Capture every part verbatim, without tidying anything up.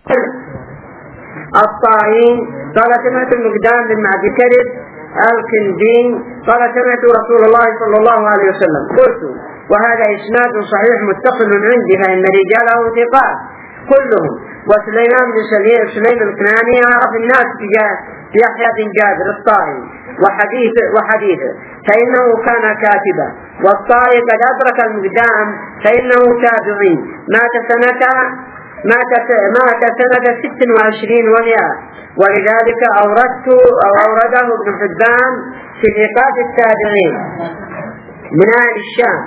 الطائي قال سمعت المقدام بن معدي كرب الكندي قال سمعت رسول الله صلى الله عليه وسلم. قلت وهذا إسناد صحيح متصل عندي فإن رجاله ثقات كلهم. وسليمان بن سليم الكناني أعرف الناس بيحيى بن جابر الطائي وحديثه وحديثه فإنه كان كاتبا. والطائي قد أدرك المقدام فإنه تابعي مات سنة مات مات سنة ست وعشرين ومئة. ولذلك أوردت أو أورده ابن حبان في ثقات التابعين من أهل الشام.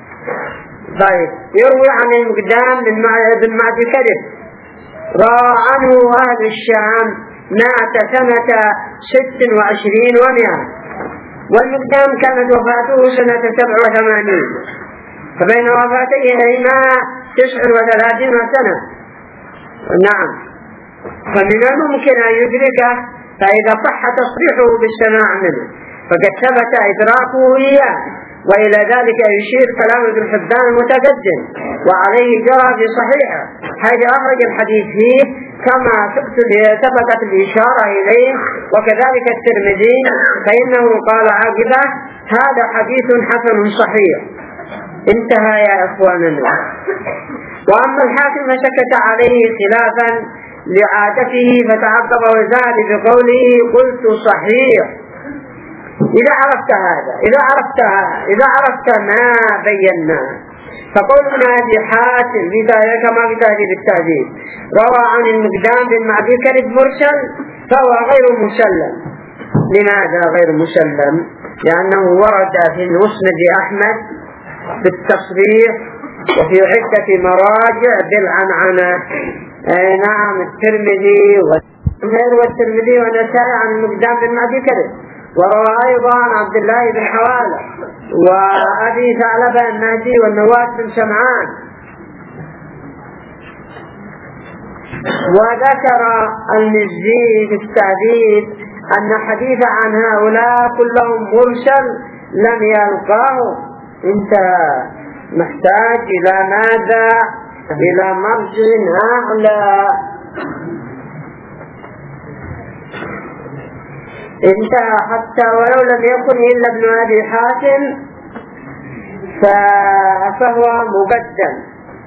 طيب يروي عن المقدام بن معدي كرب روى عنه أهل الشام مات سنة ست وعشرين ومئة. والمقدام كانت وفاته سنة سبع وثمانين فبين وفاتيهما تسع وثلاثين سنة. نعم فمن الممكن أن يدركه فإذا صح تصريحه بالسماع منه فقد ثبت إدراكه إياه. وإلى ذلك يشير كلام ابن حبان المتقدم وعليه جرى في صحيحه حيث أخرج الحديث فيه كما سبقت الإشارة إليه. وكذلك الترمذي فإنه قال عاقبه هذا حديث حسن صحيح. انتهى يا إخواننا. وأما الحاكم فسكت عليه خلافا لعادته فتعقب وزاد بقوله قلت صحيح. إذا عرفت هذا إذا عرفت إذا عرفت ما بينا فقول ابن أبي حاتم كما في تهذيب التهذيب روى عن المقدام بن معدي كرب مرسل فهو غير مسلم. لماذا غير مسلم؟ لأنه ورد في المسند أحمد بالتصريح وفي عدة مراجع بالعنعنة. آه نعم الترمذي والترمذي والنسائي عن المقدام بن معدي كرب. وروى أيضا عن عبد الله بن حوالة وأبي ثعلبة النهدي والنواس بن سمعان. وذكر المزي في التهذيب أن حديث عن هؤلاء كلهم مرسل لم يلقاه. انت محتاج إلى ماذا؟ إلى مرجع أعلى. انتهى حتى ولو لم يكن إلا ابن أبي حاتم فهو مقدم.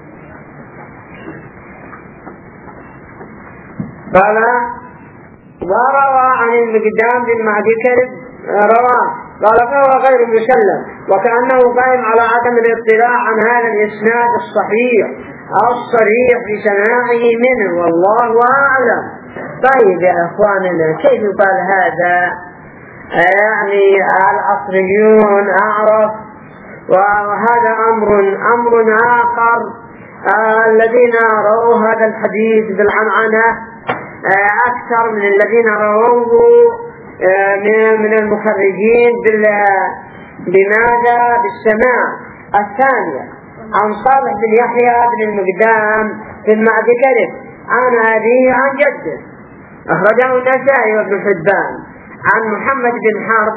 قال وروى عن المقدام بن معدي كرب روى قال فهو غير مسلم وكأنه قائم على عدم الاطلاع عن هذا الإسناد الصحيح أو الصريح بسماعه منه والله أعلم. طيب يا أخواننا كيف يقال هذا؟ يعني العصريون أعرف وهذا أمر أمر آخر. آه الذين رووا هذا الحديث بالعنعنة آه أكثر من الذين رووه آه من المخرجين بماذا؟ بالسماع. الثانية عن صالح بن يحيى بن المقدام بن معدي كرب عن أبيه عن جده أخرجه النسائي وابن حبان عن محمد بن حرب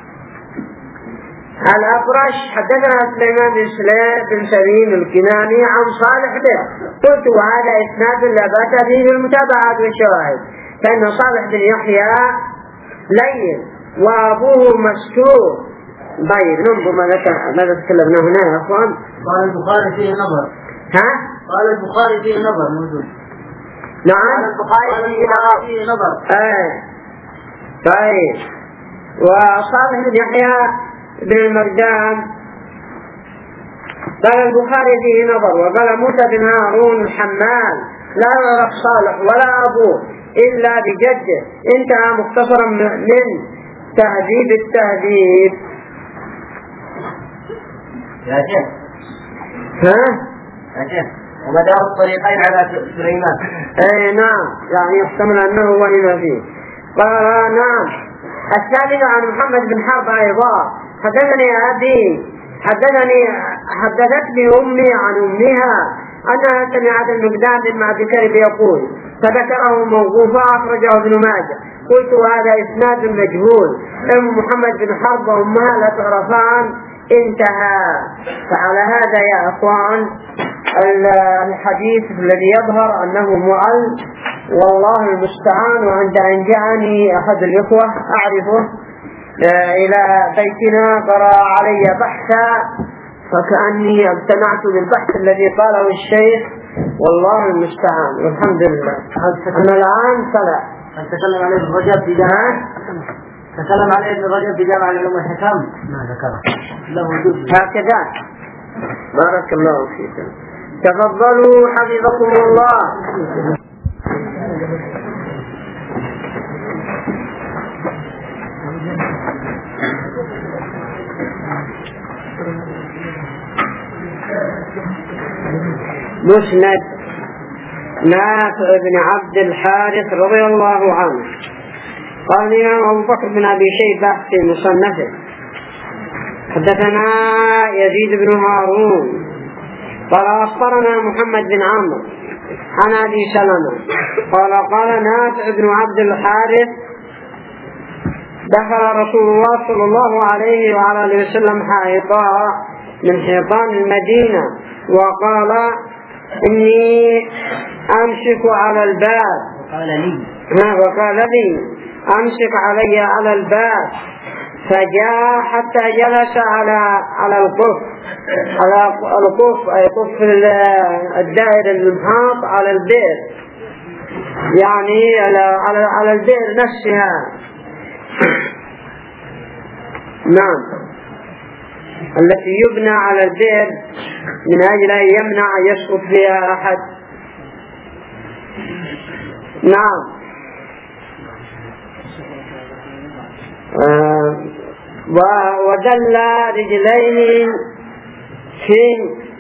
الأبرش حدثنا سليمان بن سليم الكناني عن صالح به. قلت وهذا إسناد لا بأس به بالمتابعات والشواهد فإن صالح بن يحيى لين وأبوه مستور. طيب ننظر ماذا تكلمنا هنا يا أخوان. قال البخاري فيه نظر. ها؟ قال البخاري فيه نظر موجود. نعم البخاري فيه نظر. آه. طيب وصالح بن يحيى بن المقدام قال البخاري فيه نظر. وقال موسى بن هارون الحمال لا يعرف صالح ولا أبوه إلا بجده. انتهى مختصرا من تهذيب التهذيب. يا شيخ ها؟ يا شيخ ومدار الطريقين على سليمان. اي نعم يعني يحتمل أنه وهم فيه. قال نعم. الثالث عن محمد بن حرب أيضا حدثني أبي حدثني حدثتني أمي عن أمها أنها سمعت المقدام بن معدي كرب يقول فذكره موقوفا أخرجه ابن ماجه. قلت هذا إسناد مجهول أم محمد بن حرب وأمها لا تعرفان. انتهى. فعلى هذا يا أخوان الحديث الذي يظهر أنه مؤل والله المستعان. وعند أن جاءني أحد الإخوة أعرفه إلى بيتنا قرأ علي بحثا فكأني ابتنعت بالبحث الذي قاله الشيخ، والله المستعان والحمد لله. أنا الآن طلع تكلم عليه ابن رجب في جامعة تكلم عليه ابن رجب في جامعة العلوم والحكم ما ذكره له وجود هكذا. بارك الله فيكم. تفضلوا حفظكم الله. مسند نافع بن عبد الحارث رضي الله عنه قال الإمام أبو بكر بن أبي شيبة في مصنفه حدثنا يزيد بن هارون قال أخبرنا محمد بن عمرو عن أبي سلمة قال قال نافع بن عبد الحارث دخل رسول الله صلى الله عليه وعلى آله وسلم حائطا من حيطان المدينة وقال إني أمسك على الباب وقال لي وقال لي أمسك علي على الباب فجاء حتى جلس على على القف على القف أي قف الدائرة المحاط على البئر، يعني على على على البئر نفسها. نعم، التي يبنى على البئر من أجل أن يمنع يسقط فيها أحد. نعم. آه ودل رجلين في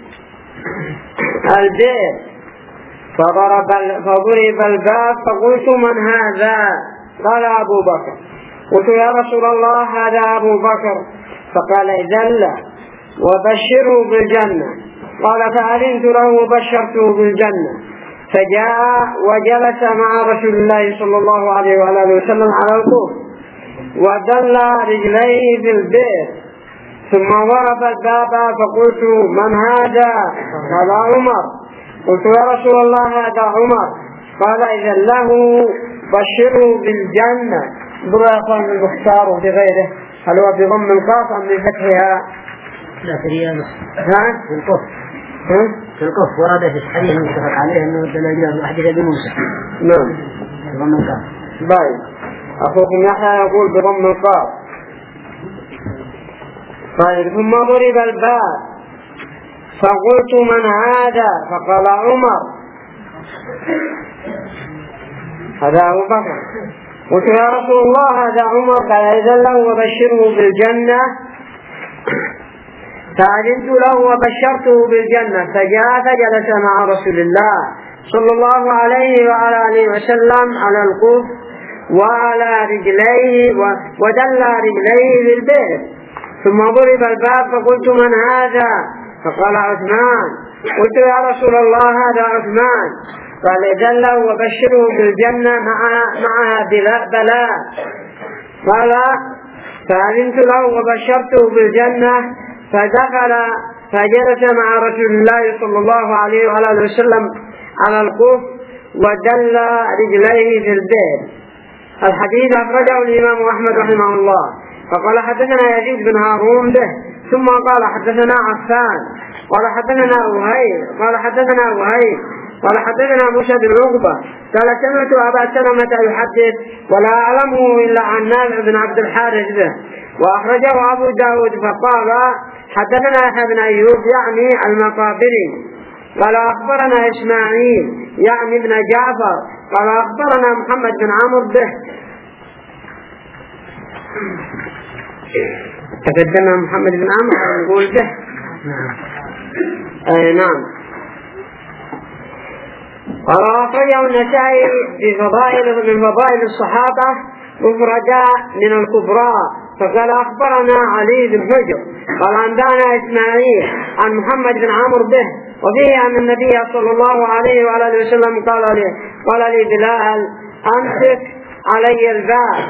البئر فضرب فضرب الباب فقلت من هذا؟ قال أبو بكر. قلت يا رسول الله هذا أبو بكر. فقال إذن لا وبشره بالجنة. قال فأذنت له وبشرته بالجنة فجاء وجلس مع رسول الله صلى الله عليه وآله وسلم على القف ودل رجليه في البئر ثم ضرب الباب فقلت من هذا؟ قال عمر. قلت يا رسول الله هذا عمر. قال إذن له بشره بالجنة. برافان المختار وبغيره، هل هو بضم القاف أم بفتحها؟ لا في رياض ها؟ في القف في القف ورد في الحديث المتفق عليه أنه دل حديث أبي موسى. نعم بضم القاف. باي أخوكم يحيى يقول بضم القاف. طيب ثم ضرب الباب فقلت من هذا؟ فقال عمر. هذا أبو بكر. قلت يا رسول الله هذا عمر. قال إذن له وبشره بالجنة. فأذنت له وبشرته بالجنة فجاء فجلس مع رسول الله صلى الله عليه وعلى آله وسلم على القف وعلى رجليه ودل رجليه بالبئر ثم ضرب الباب فقلت من هذا؟ فقال عثمان. قلت يا رسول الله هذا عثمان. قال إذن له وبشره بالجنة معها بلاء. قال فأذنت له وبشرته بالجنة فدخل فجلس مع رسول الله صلى الله عليه وآله وسلم على القف ودل رجليه في البئر. الحديث أخرجه الإمام أحمد رحمه الله. فقال حدثنا يزيد بن هارون به ثم قال حدثنا عفان قال حدثنا وهيب قال حدثنا وهيب قال حدثنا موسى بن عقبة قال سمعت أبا سلمة يحدث ولا أعلمه إلا عن نافع بن عبد الحارث به. وأخرجه أبو داود فقال حدثنا يحيى بن أيوب يعني المقابري قال أخبرنا إسماعيل يعني ابن جعفر قال أخبرنا محمد بن عمرو به. تقدم محمد بن عمرو يقول به. أي نعم. قال أخرجه النسائي في فضائل من فضائل الصحابة مفردة من الكبرى. فقال أخبرنا علي بن حجر قال أنبأنا إسماعيل عن محمد بن عمرو به وفيه أن النبي صلى الله عليه وآله وسلم قال لي قال لي بلال أمسك علي الباب.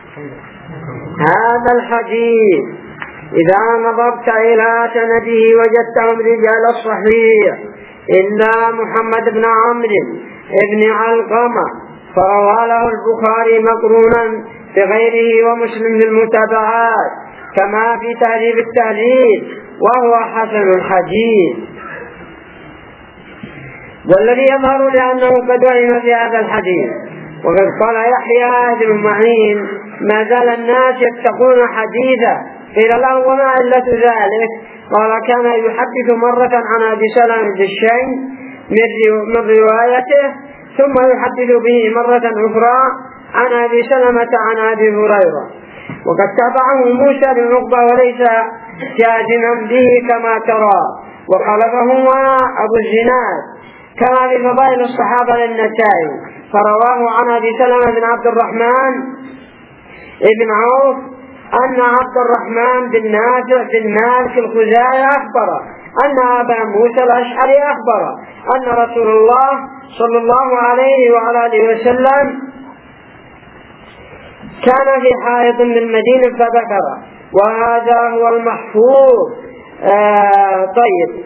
هذا الحديث إذا نظرت إلى سنده وجدتهم رجال الصحيح إلا محمد بن عمرو ابن علقمة فروى له البخاري مقرونا بغيره ومسلم بالمتابعات كما في تهذيب التهذيب وهو حسن الحديث. والذي يظهر لأنه قد وهم في هذا الحديث. وقد قال يحيى بن معين ما زال الناس يتقون حديثا، قيل له وما علة ذلك؟ قال كان يحدث مرة عن أبي سلمة بالشيء من روايته ثم يحدث به مرة أخرى عن أبي سلمة عن أبي هريرة. وقد تابعه موسى بن عقبة وليس جازما به كما ترى، وخلفه أبو الزناد كما في فضائل الصحابة للنسائي، فرواه عن أبي سلمة بن عبد الرحمن ابن عوف أن عبد الرحمن بن نافع بن مالك الخزاعي أخبر أن أبا موسى الأشعري أخبر أن رسول الله صلى الله عليه وعلى آله وسلم كان في حائط بالمدينة فذكر، وهذا هو المحفوظ. آه طيب،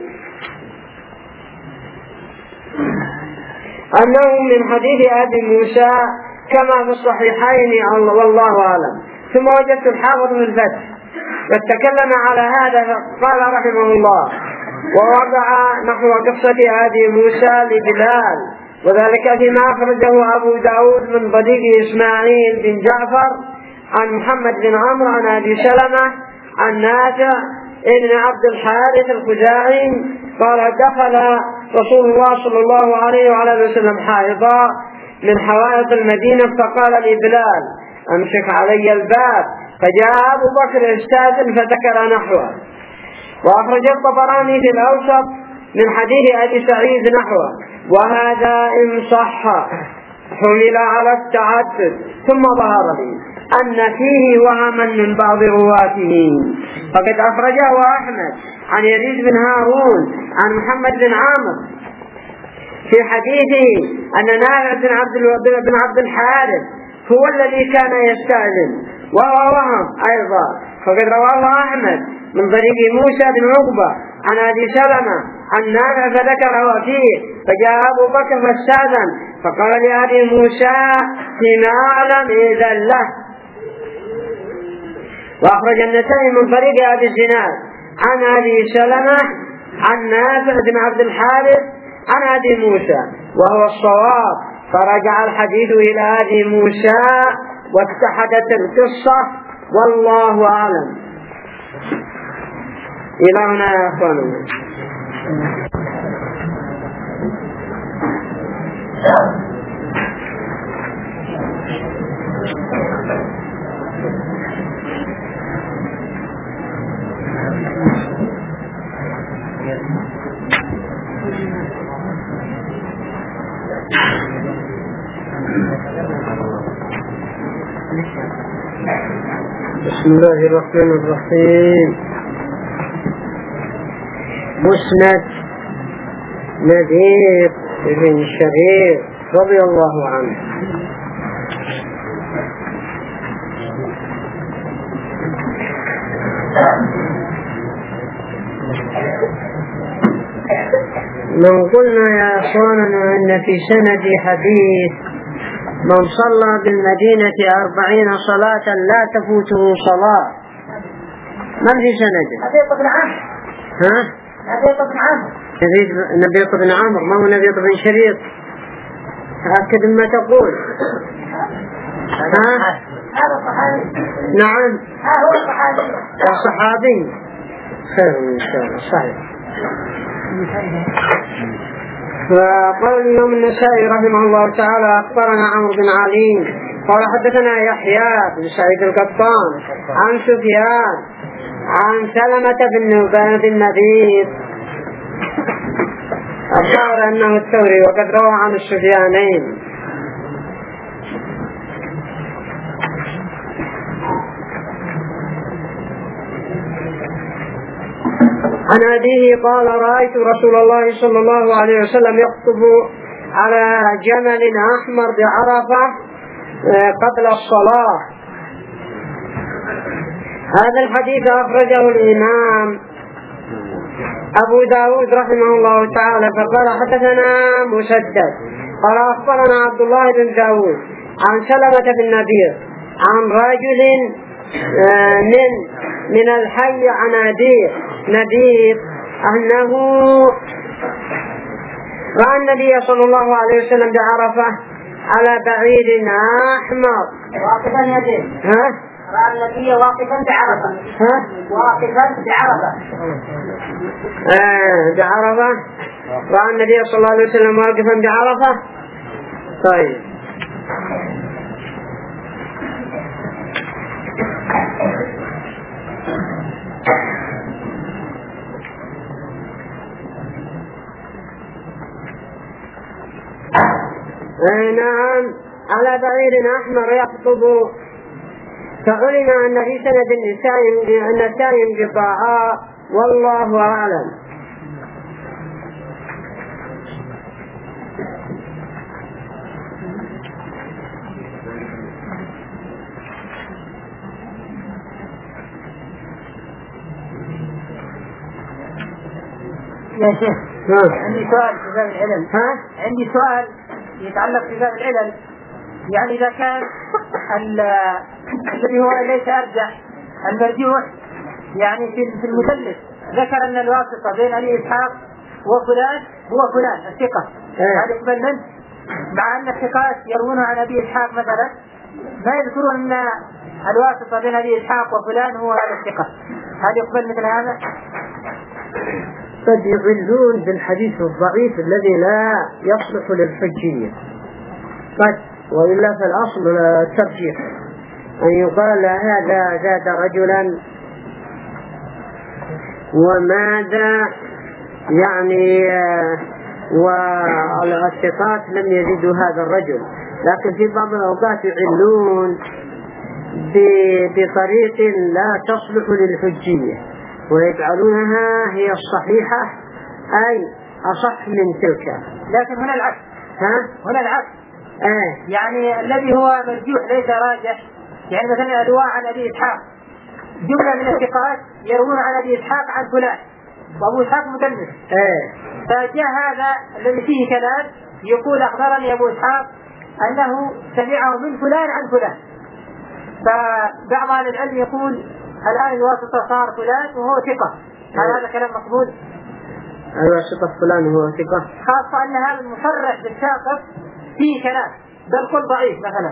أنه من حديث أبي موسى كما في الصحيحين والله أعلم. ثم وجدت الحافظ من الفتح وتكلم على هذا قال رحمه الله ووضع نحو قصة أبي موسى لبلال، وذلك فيما أخرجه أبو داود من طريق إسماعيل بن جعفر عن محمد بن عمرو عن أبي سلمة عن نافع ابن عبد الحارث الخزاعي قال دخل رسول الله صلى الله عليه وعلى وسلم حائطا من حوائط المدينة فقال لبلال أمسك علي الباب، فجاء أبو بكر استاذن فذكر نحوه. وأخرج الطبراني في الأوسط من حديث أبي سعيد نحوه، وهذا إن صح حمل على التعدد. ثم ظهر لي أن فيه وهما من بعض رواته، فقد أخرجه أحمد عن يزيد بن هارون عن محمد بن عامر في حديثه أن نافع بن عبد بن عبد الحارث هو الذي كان يستأذن، وهو وهم أيضا. فقد رواه أحمد من طريق موسى بن عقبة عن أبي سلمة عن نافع فذكره فيه، فجاء أبو بكر فاستأذن فقال لأبي موسى فيما أعلم إذن له. وأخرج النسائي من طريق أبي الزناد عن أبي سلمة عن نافع بن عبد الحارث عن أبي موسى وهو الصواب، فرجع الحديث إلى أبي موسى واتحدت القصة والله أعلم. إلى هنا يا أخواننا. بسم الله الرحمن الرحيم. مسند نذير بن شرير رضي الله عنه. لو قلنا يا أخواننا أن في سند حديث من صلى بالمدينة أربعين صلاة لا تفوته صلاة، من في سنده؟ نبيط بن عمرو. ها؟ نبيط بن عمرو. نبيط بن عمرو، ما هو نبيط بن شريط. أكد ما تقول. ها؟ هذا الصحابي. نعم. هذا هو الصحابي. الصحابي. خير إن شاء الله، صحيح. فقال الإمام النسائي رحمه الله تعالى أخبرنا عمرو بن علي قال حدثنا يحيى بن سعيد القطان عن سفيان عن سلمة بن النبيذ الظاهر أنه الثوري، وقد روى عن السفيانين. عن أبيه قال رأيت رسول الله صلى الله عليه وسلم يخطب على جمل أحمر بعرفة قبل الصلاة. هذا الحديث أخرجه الإمام أبو داود رحمه الله تعالى فقال حدثنا مسدد قال أخبرنا عبد الله بن داود عن سلمة بن نبير عن رجل من من الحي عن نبير نبير أنه رأى النبي صلى الله عليه وسلم بعرفة على بعير أحمر واقفا يديه. ها؟ رأى النبي واقفا بعرفة. ها؟ واقفا بعرفة. آه بعرفة. رأى النبي صلى الله عليه وسلم واقفا بعرفة. طيب. نعم على بعير أحمر يخطب، فعلم أن في سند النساء انقطاعا والله أعلم. يا شيخ عندي سؤال في باب العلل. ها؟ عندي سؤال يتعلق في باب العلل. يعني إذا كان الذي هو ليس أرجح المرجوح يعني في المدلس ذكر أن الواسطة بين أبي إسحاق وفلان هو فلان الثقة، هذا يقبل منه، مع أن الثقات يروون عن أبي إسحاق مثلا ما يذكرون أن الواسطة بين أبي إسحاق وفلان هو هذا الثقة، هذا يقبل مثل هذا؟ قد يعلون بالحديث الضعيف الذي لا يصلح للحجية قد، وإلا في الأصل الترجيح أن يقال هذا زاد رجلا وماذا يعني والثقات لم يزيدوا هذا الرجل، لكن في بعض الأوقات يعلون بطريق لا تصلح للحجية ويجعلونها هي الصحيحة أي أصح من تلك. لكن هنا العكس. ها؟ هنا العكس. آه. يعني الذي هو مرجوح ليس راجح، يعني مثلا الرواة عن أبي إسحاق جملة من الثقات يروون عن أبي إسحاق عن فلان وأبو إسحاق مدلس. آه. فجاء هذا الذي فيه كلام يقول أخبرني أبو إسحاق أنه سمعه من فلان عن فلان، فبعض أهل العلم يقول الآن الواسطة صار فلان وهو ثقة، هل هذا كلام مقبول؟ الواسطة فلان وهو ثقة، خاصة أن هذا المصرح بالساقط فيه كلام بل قل ضعيف مثلا.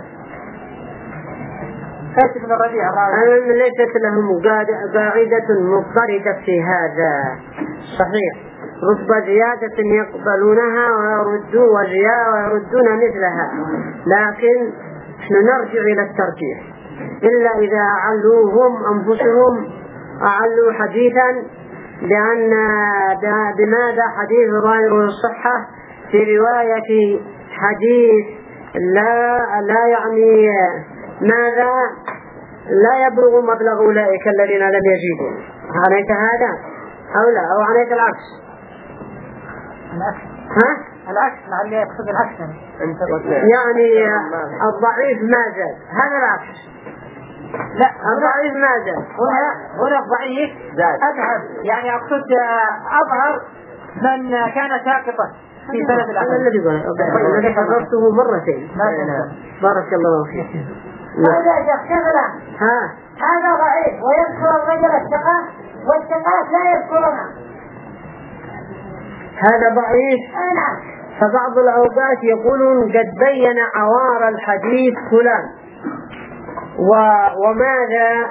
كيف من الربيع أنا ليست لهم قاعدة مضطردة في هذا صحيح، رتبة زيادة يقبلونها ويردون ويردون مثلها، لكن نرجع إلى الترجيح إلا إذا أعلوهم أنفسهم أعلوا حديثا لأن بماذا حديث ظاهر الصحة في رواية حديث لا لا يعني ماذا لا يبلغ مبلغ أولئك الذين لم يجيبوا. عليك هذا أو لا أو عليك العكس؟ العكس. ها؟ العكس مع اللي يقصد العكس يعني الضعيف ما زاد، هذا العكس. لا الضعيف ما زاد، هنا هنا الضعيف أذهب، يعني أقصد أظهر من كان ساقطا في سنة الأخير. الذي الذي حضرته مرتين. بارك الله فيك. هذا شغلة. ها هذا ضعيف ويذكر الرجل الثقات والثقات لا يذكرنا. هذا ضعيف. نعم. فبعض الأوقات يقولون قد بين عوار الحديث فلان و... وماذا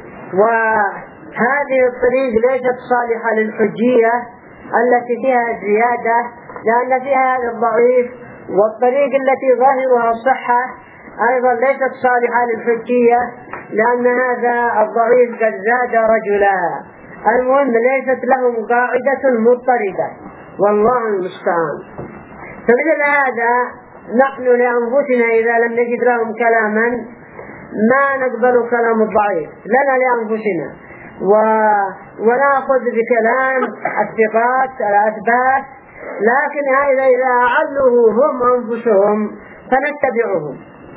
وهذه الطريق ليست صالحة للحجية التي فيها زيادة لأن فيها هذا الضعيف، والطريق التي ظاهرها الصحة أيضا ليست صالحة للحجية لأن هذا الضعيف قد زاد رجلا. المهم ليست لهم قاعدة مضطردة والله المستعان. فمثل هذا نحن لأنفسنا إذا لم نجد لهم كلاما ما نقبل كلام الضعيف لنا لأنفسنا و... ونأخذ بكلام الثقات الأثبات، لكن هذا إذا أعلوه هم أنفسهم فنتبعهم.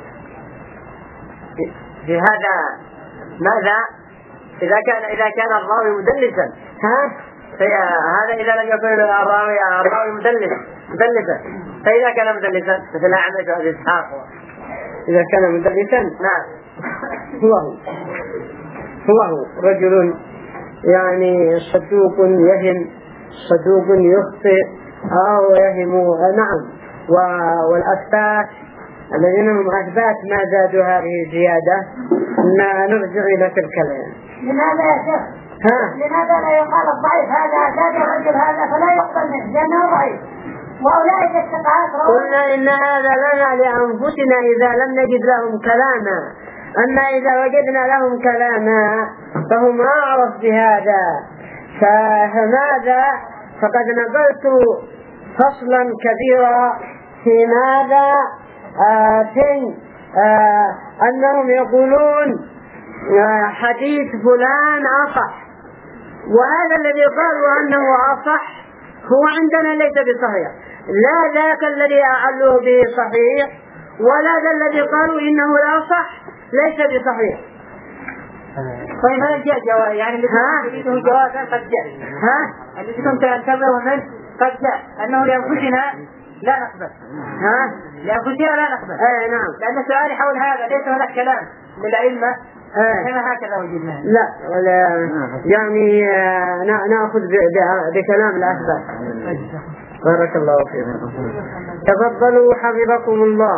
في هذا ماذا إذا كان إذا كان الراوي مدلسا؟ ها؟ هذا إذا لم يكن الراوي الراوي مدلس مدلسا فإذا كان مدلسا مثل أعمش وأبي إسحاق إذا كان مدلسا نعم هو هو هو رجل يعني صدوق يهم صدوق يخطئ أو يهم نعم. والأثبات الذين هم أثبات ما زادوا هذه الزيادة نرجع إلى تلك الآية. لماذا يا شيخ؟ لماذا لا يقال الضعيف هذا زاد الرجل هذا فلا يقبل منه لأنه ضعيف وأولئك الثقات؟ قلنا إن هذا لنا لأنفسنا إذا لم نجد لهم كلاما، أما إذا وجدنا لهم كلاما فهم أعرف بهذا. فماذا فقد نقلت فصلا كبيرا في ماذا آه في آه أنهم يقولون آه حديث فلان أصح، وهذا الذي قالوا أنه أصح هو عندنا ليس بصحيح، لا ذاك الذي أعلوه به صحيح ولا ذا الذي قالوا إنه لا صح ليس بصحيح. طيب هذا جاء جواب يعني اللي تريده جوابا قد جاء ها اللي كنت أنتبه منه قد جاء أنه لأنفسنا لا نقبل ها لأنفسنا لا نقبل ايه نعم. لأن سؤالي حول هذا ليس هناك كلام للأئمة كما هكذا وجدناه. لا ولا يعني نأخذ بكلام الأثبات. بارك الله فيكم. تفضلوا حفظكم الله.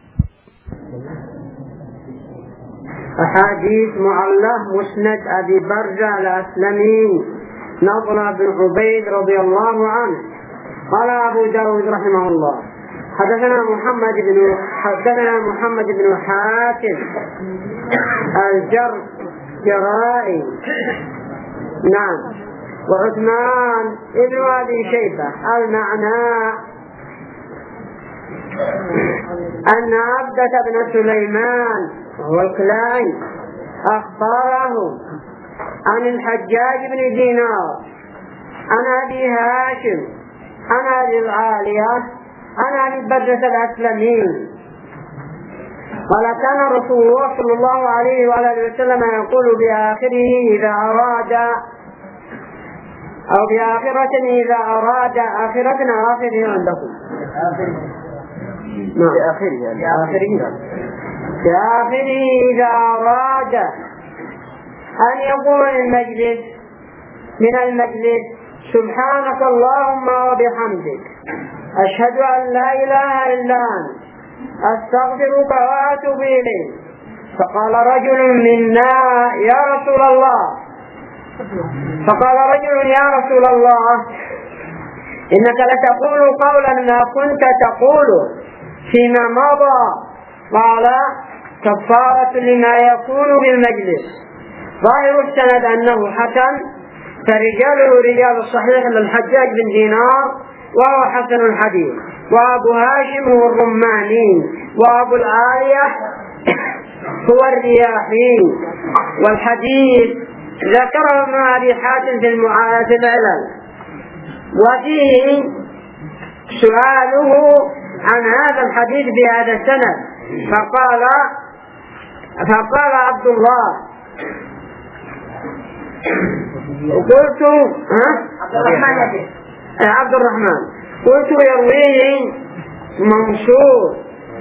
أحاديث معلّة مسند أبي برزة الأسلمي نضر بن عبيد رضي الله عنه قال أبو داود رحمه الله حدثنا محمد بن حدثنا محمد بن حاتم الجرائي نعم وعثمان ابن أبي شيبة المعنى أن عبدة بن سليمان وهو الكلاعي أخبره عن الحجاج بن دينار عن أبي هاشم عن أبي العالية عن أبي برزة الأسلمي قال كان رسول الله صلى الله عليه وآله وسلم يقول بآخره إذا أراد أو بآخرة إذا أراد آخرتنا آخره عندكم بآخره بآخره بآخره إذا أراد أن يقول المجلس من المجلس سبحانك اللهم وبحمدك أشهد أن لا إله إلا أنت أستغفرك وأتوب إليك. فقال رجل منا يا رسول الله فقال رجل يا رسول الله إنك لتقول قولا ما كنت تقول فيما مضى. قال كفارة لما يكون بالمجلس. ظاهر السند أنه حسن فرجاله رجال الصحيح للحجاج بن دينار وهو حسن الحديث، وأبو هاشم هو الرماني، وأبو العالية هو الرياحي. والحديث ذكره ابن أبي حاتم في المعارف العلل وفيه سؤاله عن هذا الحديث بهذا السند فقال فقال عبد الله قلت ها عبد الرحمن عبد الرحمن قلت يرويه منصور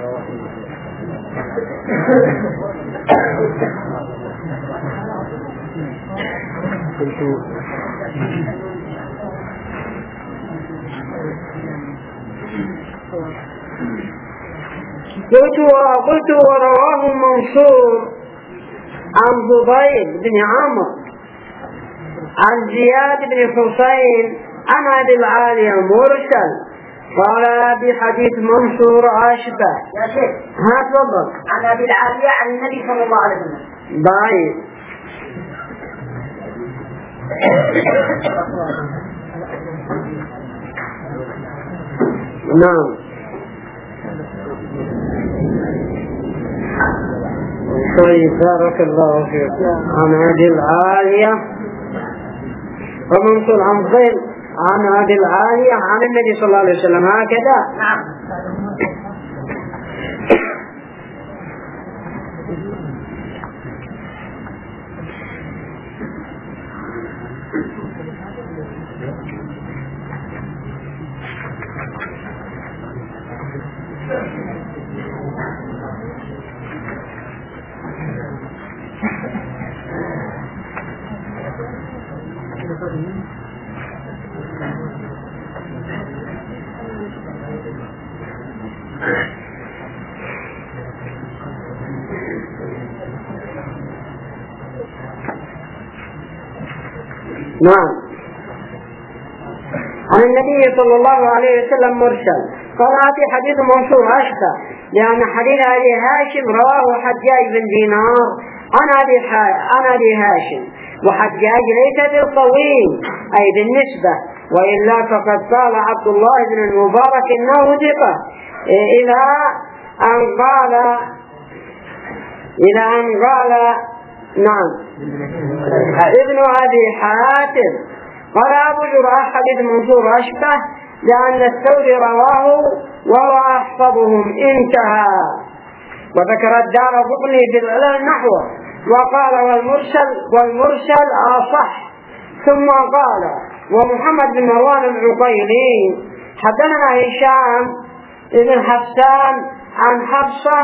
قلت قلت ورواه منصور عن فضيل بن عمرو عن زياد بن حسين عن أبي العالية مرسل. قال بحديث منصور أشبه يا شيخ ها تفضل عن أبي العالية عن النبي صلى الله عليه وسلم ضعيف. نعم طيب بارك الله فيك. عن أبي العالية ومنصور عن ضيل عن أبي العالية عن النبي صلى الله عليه وسلم هكذا. نعم نعم. عن النبي صلى الله عليه وسلم مرسل قال في حديث منصور أشبه لأن حديث أبي هاشم رواه حجاج بن دينار عن أبي عن أبي هاشم، وحجاج ليس بالطويل أي بالنسبة، وإلا فقد قال عبد الله بن المبارك إنه ثقة إلى أن قال إلى أن قال نعم ابن أبي حاتم قال أبو جراح حديث منصور أشبه لأن الثوري رواه وهو أحفظهم انتهى. وذكر الدارقطني في العلل نحوه وقال والمرسل والمرسل أصح. ثم قال ومحمد بن مروان العقيلي حدثنا هشام ابن حسان عن حفصة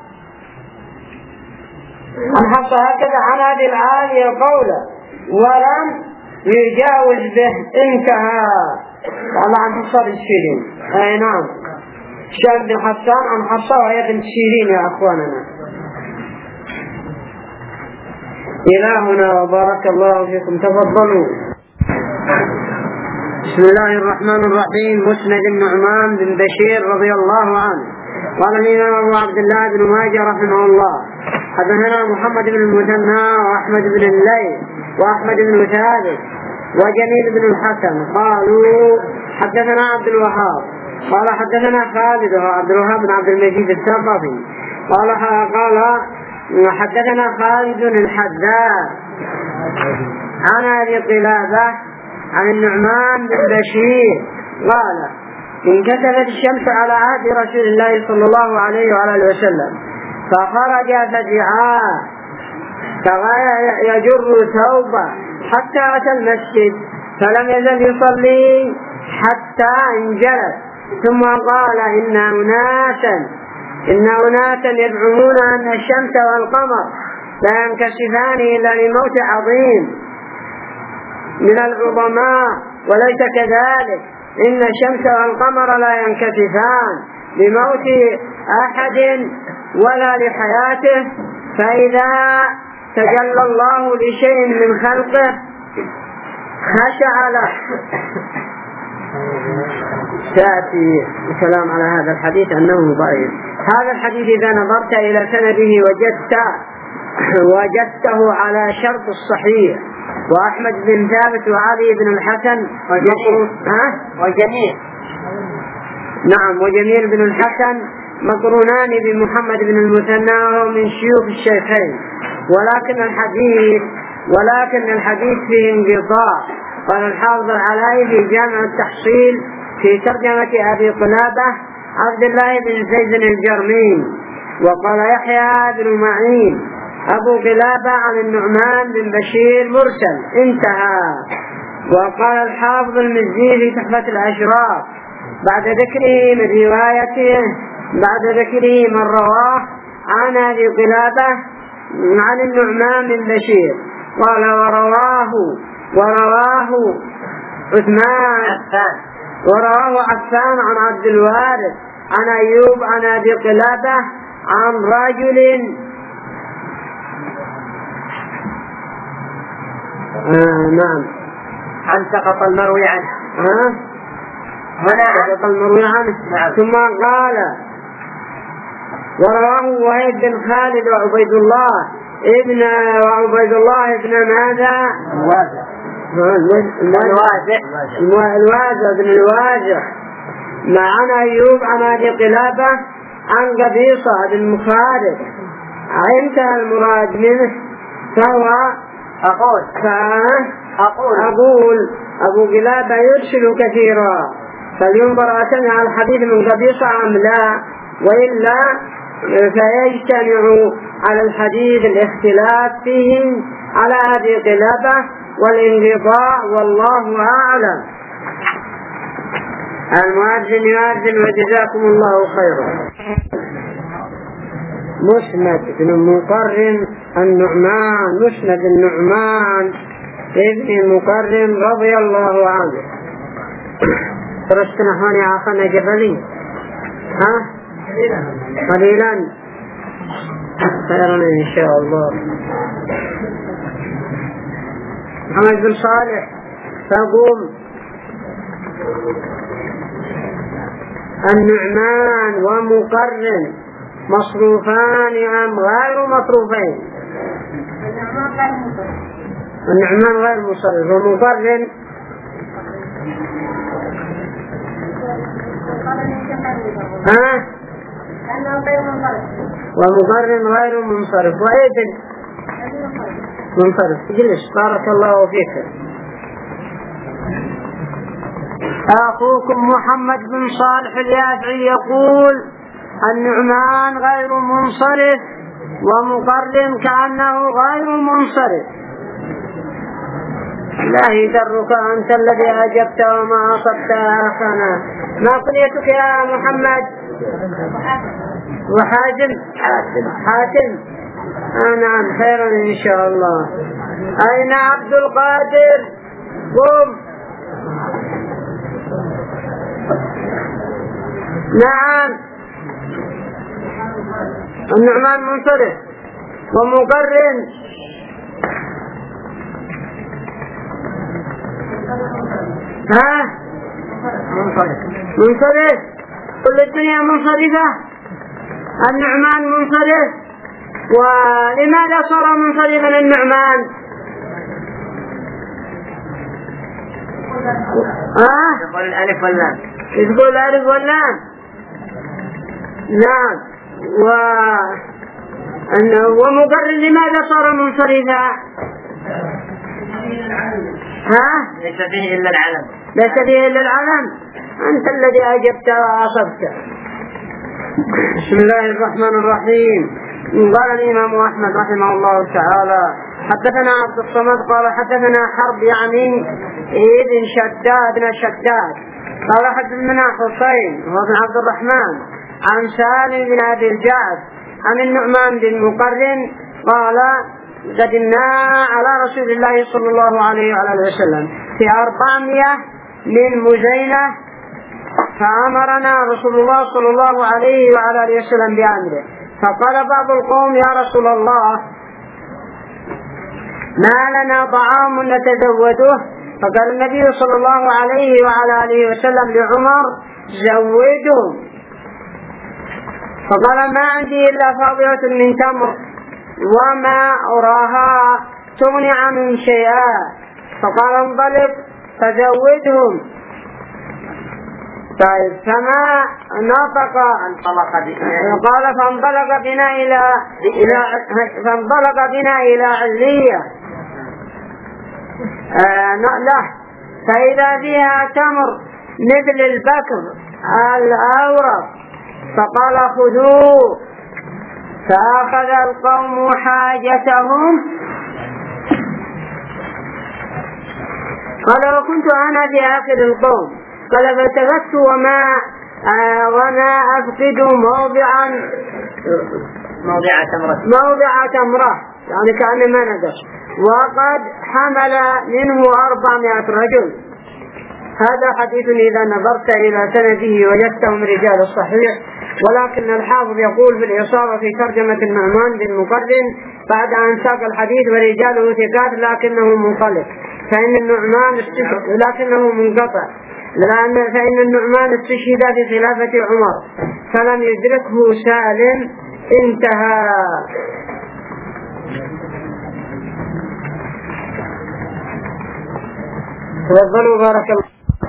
عن حفصة هكذا عن أبي العالية قوله ولم يجاوز به انتهى. قال عن حفصة بن سيرين. أي نعم هشام بن حسان عن حفصة وهي بن سيرين يا أخواننا. إلهنا وبارك الله فيكم. تفضلوا. بسم الله الرحمن الرحيم. مسند النعمان بن بشير رضي الله عنه قال الإمام أبو عبد الله بن ماجه رحمه الله حدثنا محمد بن المثنى وأحمد بن الليث وأحمد بن ثابت وجميل بن الحسن قالوا حدثنا عبد الوهاب قال حدثنا خالد وعبد الوهاب بن عبد المجيد الثقفي قال قال حدثنا خالد الحذاء عن أبي قلابة عن النعمان بن بشير قال انكسفت الشمس على عهد رسول الله صلى الله عليه وعلى وسلم فخرج فزعا يجر ثوبه حتى أتى المسجد فلم يزل يصلي حتى انجلس ثم قال إن أناسا إن أناسا يدعون أن الشمس والقمر لا ينكشفان إلا لموت عظيم من العظماء وليس كذلك، إن الشمس والقمر لا ينكشفان لموت أحد ولا لحياته، فإذا تجلى الله لشيء من خلقه خشع له. تأتي الكلام على هذا الحديث أنه ضعيف. هذا الحديث إذا نظرت إلى سنده وجدت وجدته على شرط الصحيح، وأحمد بن ثابت وعلي بن الحسن وجميل وجميل نعم وجميل بن الحسن مقرونان بمحمد بن المثنى وهو من شيوخ الشيخين، ولكن الحديث ولكن الحديث فيه انقطاع. قال الحافظ العلاء في جامع التحصيل في ترجمة أبي قلابة عبد الله بن زيد الجرمي، وقال يحيى بن معين أبو قلابة عن النعمان بن بشير مرسل انتهى. وقال الحافظ المزي في تحفة الأشراف بعد ذكره من روايته بعد ذكره من رواه عن أبي قلابة عن النعمان بن بشير قال ورواه ورواه عثمان ورواه عفان عن عبد الوارث عن أيوب عن أبي قلابة عن رجل آه نعم عن سقط المروي عنه ها هنا سقط المروي عنه نعم. ثم قال ورواه وهيب بن خالد وعبيد الله ابن وعبيد الله ابن ماذا الوازع الوازع بن الوازع مع أيوب عن أبي قلابة عن قبيصة بن مخالد. انتهى المراد منه. فهو أقول أقول أقول أبو قلابة يرسل كثيرا، فلينظر أسمع الحديث من قبيصة أم لا، وإلا فيجتمع على الحديث الاختلاف فيه على أبي قلابة والانقطاع والله أعلم. المؤذن يؤذن وجزاكم الله خيرا. مسند بن مقرن النعمان مسند النعمان ابن مقرن رضي الله عنه. درستنا هنا آخرنا جبلين ها قليلا خيرا إن شاء الله. محمد بن صالح تقوم النعمان ومقرن مصروفان أم غير مصروفين؟ النعمان غير مصرف ومقرن ها ومقرن غير منصرف وإذن منصرف. جلس بارك الله فيك. أخوكم محمد بن صالح اليافعي يقول النعمان غير منصرف ومقرن كأنه غير منصرف. لا يدرك أنت الذي أجبت وما أصبت يا أخانا. ما قليتك يا محمد؟ وحاتم حاتم آه نعم خيرا إن شاء الله. أين عبد القادر؟ قم. نعم النعمان منصرف ومقرن ها منصرف منصرف كل الدنيا منصرفة. النعمان منصرف. ولماذا صار منصرفا النعمان؟ ها يقول الألف واللام يقول الألف واللام نعم. و ومقرن لماذا صار منصرفا؟ ها ليس فيه إلا العلم ليس فيه إلا العلم. أنت الذي أجبت وأصبت. بسم الله الرحمن الرحيم. قال الإمام أحمد رحمه الله تعالى حدثنا عبد الصمد قال حدثنا حرب يعني ابن شداد بن شداد قال حدثنا حسين وابن عبد الرحمن عن سالم بن أبي الجعد عن النعمان بن مقرن قال قدمنا على رسول الله صلى الله عليه وعلى اله وسلم في أربعمائة من مزينة فأمرنا رسول الله صلى الله عليه وعلى اله وسلم بأمره. فقال بعض القوم يا رسول الله ما لنا طعام نتزوده؟ فقال النبي صلى الله عليه وعلى اله وسلم لعمر زودهم. فقال ما عندي إلا فاضية من تمر وما أراها تغني عنهم شيئا. فقال انطلق فزودهم. طيب فما نطق قال فانطلق بنا إلى فانطلق بنا إلى علية آه لا فإذا فيها تمر مثل البكر الأورق فقال خذوه. فأخذ القوم حاجتهم. قال وكنت أنا في آخر القوم قال فالتفت وما آه وما أفقد موضعا موضع تمرة موضع تمرة يعني كأن ما نقص وقد حمل منه أربعمائة رجل. هذا حديث إذا نظرت إلى سنده وجدته من رجال الصحيح. ولكن الحافظ يقول في الإصابة في ترجمة النعمان بن مقرن بعد أن ساق الحديث ورجاله ثقات لكنه منقلب فإن النعمان استشهد لكنه منقطع لأن فإن النعمان استشهد في خلافة عمر فلم يدركه سالم. انتهى. تفضلوا بارك الله.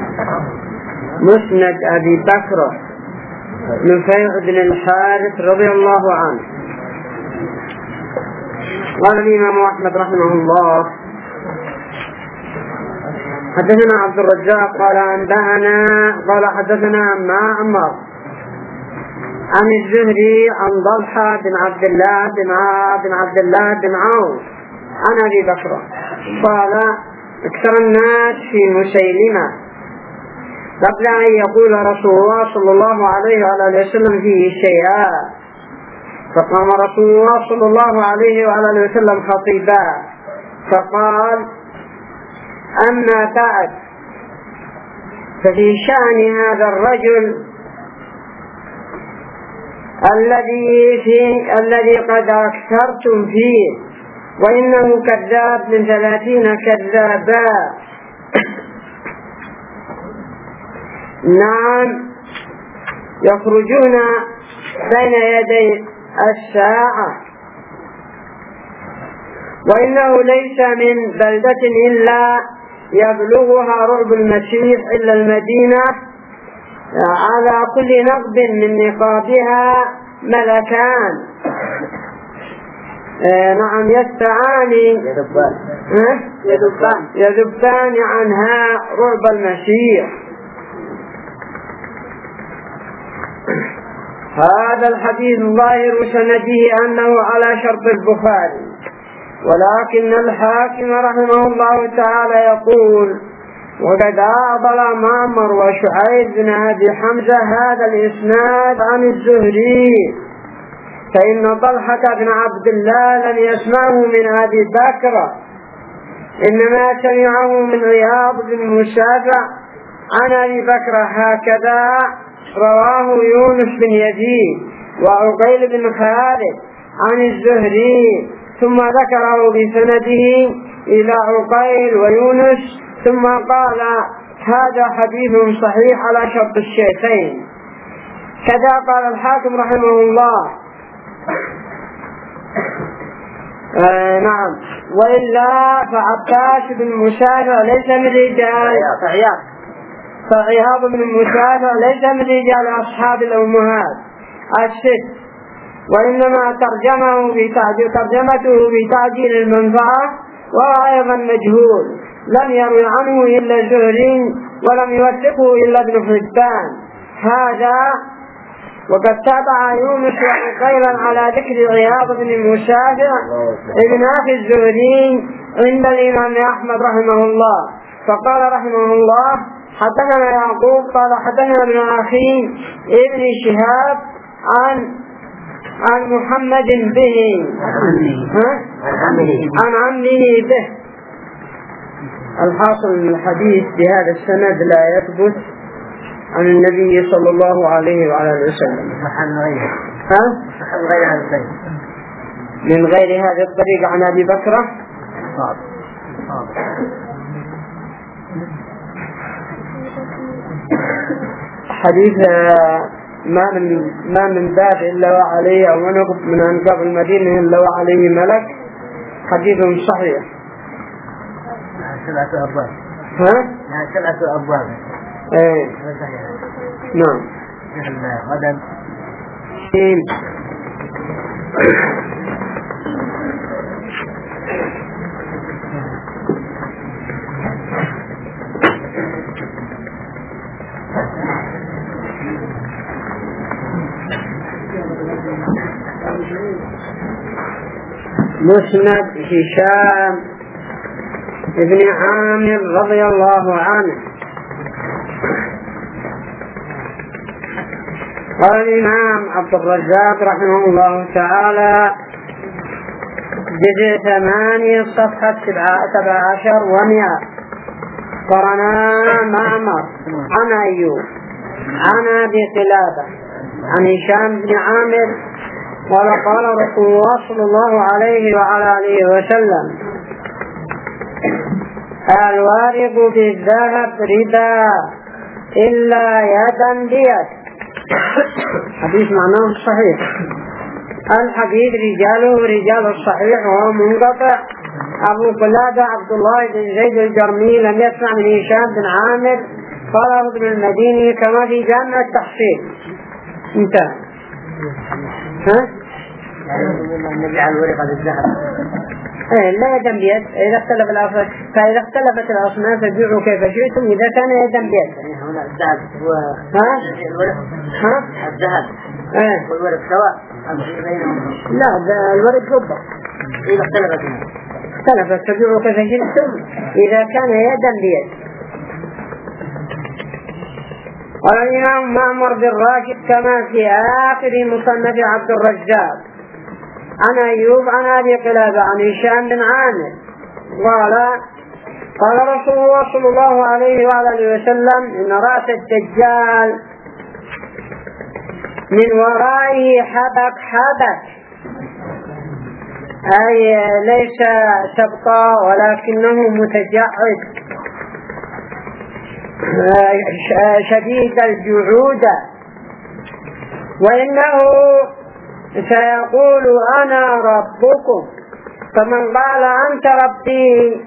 مسند أبي بكر نفيع بن الحارث رضي الله عنه. قال الإمام أحمد رحمه الله حدثنا عبد الرزاق قال أنبأنا قال حدثنا معمر عن الزهري عن ضلحة بن عبد الله بن عبد الله بن عوف عن أبي بكر قال اكثر الناس في مسيلمة قبل أن يقول رسول الله صلى الله عليه وعلى وسلم فيه شيئا. فقام رسول الله صلى الله عليه وعلى وسلم خطيبا فقال أما بعد، ففي شأن هذا الرجل الذي في الذي قد أكثرتم فيه، وإنه كذاب من ثلاثين كذابا. نعم، يخرجون بين يدي الساعة، وإنه ليس من بلدة إلا يبلغها رعب المسيح إلا المدينة، على كل نقب من نقابها ملكان آه نعم يستعان يذبان يذبان عنها رعب المسيح. هذا الحديث ظاهر سنده أنه على شرط البخاري، ولكن الحاكم رحمه الله تعالى يقول: وقد أعضل معمر وشعيب بن أبي حمزة هذا الإسناد عن الزهري، فإن طلحة بن عبد الله لم يسمعه من أبي بكر، إنما سمعه من عياض بن مسافع عن أبي بكر، هكذا رواه يونس بن يزيد وعقيل بن خالد عن الزهري، ثم ذكره بسنده إلى عقيل ويونس، ثم قال: هذا حديث صحيح على شرط الشيخين. كذا قال الحاكم رحمه الله. آه نعم، وإلا فعباس بن مسافع ليس من رجال فعياض بن مسافع ليس من رجال أصحاب الأمهات الست، وإنما ترجمه بتعجيل ترجمته بتعجيل المنفعة، وهو أيضا مجهول، لم يروي عنه إلا الزهري ولم يوثقه إلا ابن حبان. هذا وقد تابع يونس وعقيلا على ذكر عياض بن مسافع ابن أخي الزهري عند الإمام أحمد رحمه الله، فقال رحمه الله: حدثنا يعقوب قال حدثنا ابن أخي ابن شهاب عن عن محمد به عن عمه به. الحاصل من الحديث بهذا السند لا يثبت عن النبي صلى الله عليه وعلى اله وسلم من غير هذا الطريق عن أبي بكر. حديث ما من ما من باب إلا وعليه أو نقب من أنقاض المدينة إلا وعليه ملك، حديث صحيح. سبعة أبواب. ها؟ سبعة أبواب. إيه. نعم. غدا. مسند هشام ابن عامر رضي الله عنه. قال الإمام عبد الرزاق رحمه الله تعالى: جزء ثمانية صفحة سبعة عشر ومئة. قرنا معمر عن أيوب عن أبي قلابة عن هشام بن عامر قال: قال رسول الله صلى الله عليه وعلى آله وسلم: الوارق بالذهب ربا إلا يدا بيد. حديث معناه صحيح. الحديث رجاله رجال الصحيح وهو منقطع. أبو قلابة عبد الله بن زيد الجرمي لم يسمع من هشام بن عامر، قال ابن المديني كما في جامع التحصيل. انتهى. ها؟ نجعل الورقة بالذهب. إيه لا يدا بيد. إذا اختلف الأصناف فإذا اختلفت الأصناف فبيعوا كيف شئتم إذا كان يدا بيد. هنا الذهب هو ها؟ الورق. ها؟ الذهب. إيه. والورق سواء. لا الورق فضة. إذا اختلفت اختلفت فبيعوا كيف شئتم إذا كان يدا بيد. قال الإمام معمر بن راشد كما في آخر مصنف عبد الرزاق عن أيوب عن أبي قلابة عن هشام بن عامر قال: قال رسول الله صلى الله عليه وآله وسلم إن رأس الدجال من ورائه حبك حبك، أي ليس سبطا ولكنه متجعد شديد الجعودة، وإنه سيقول أنا ربكم، فمن قال أنت ربي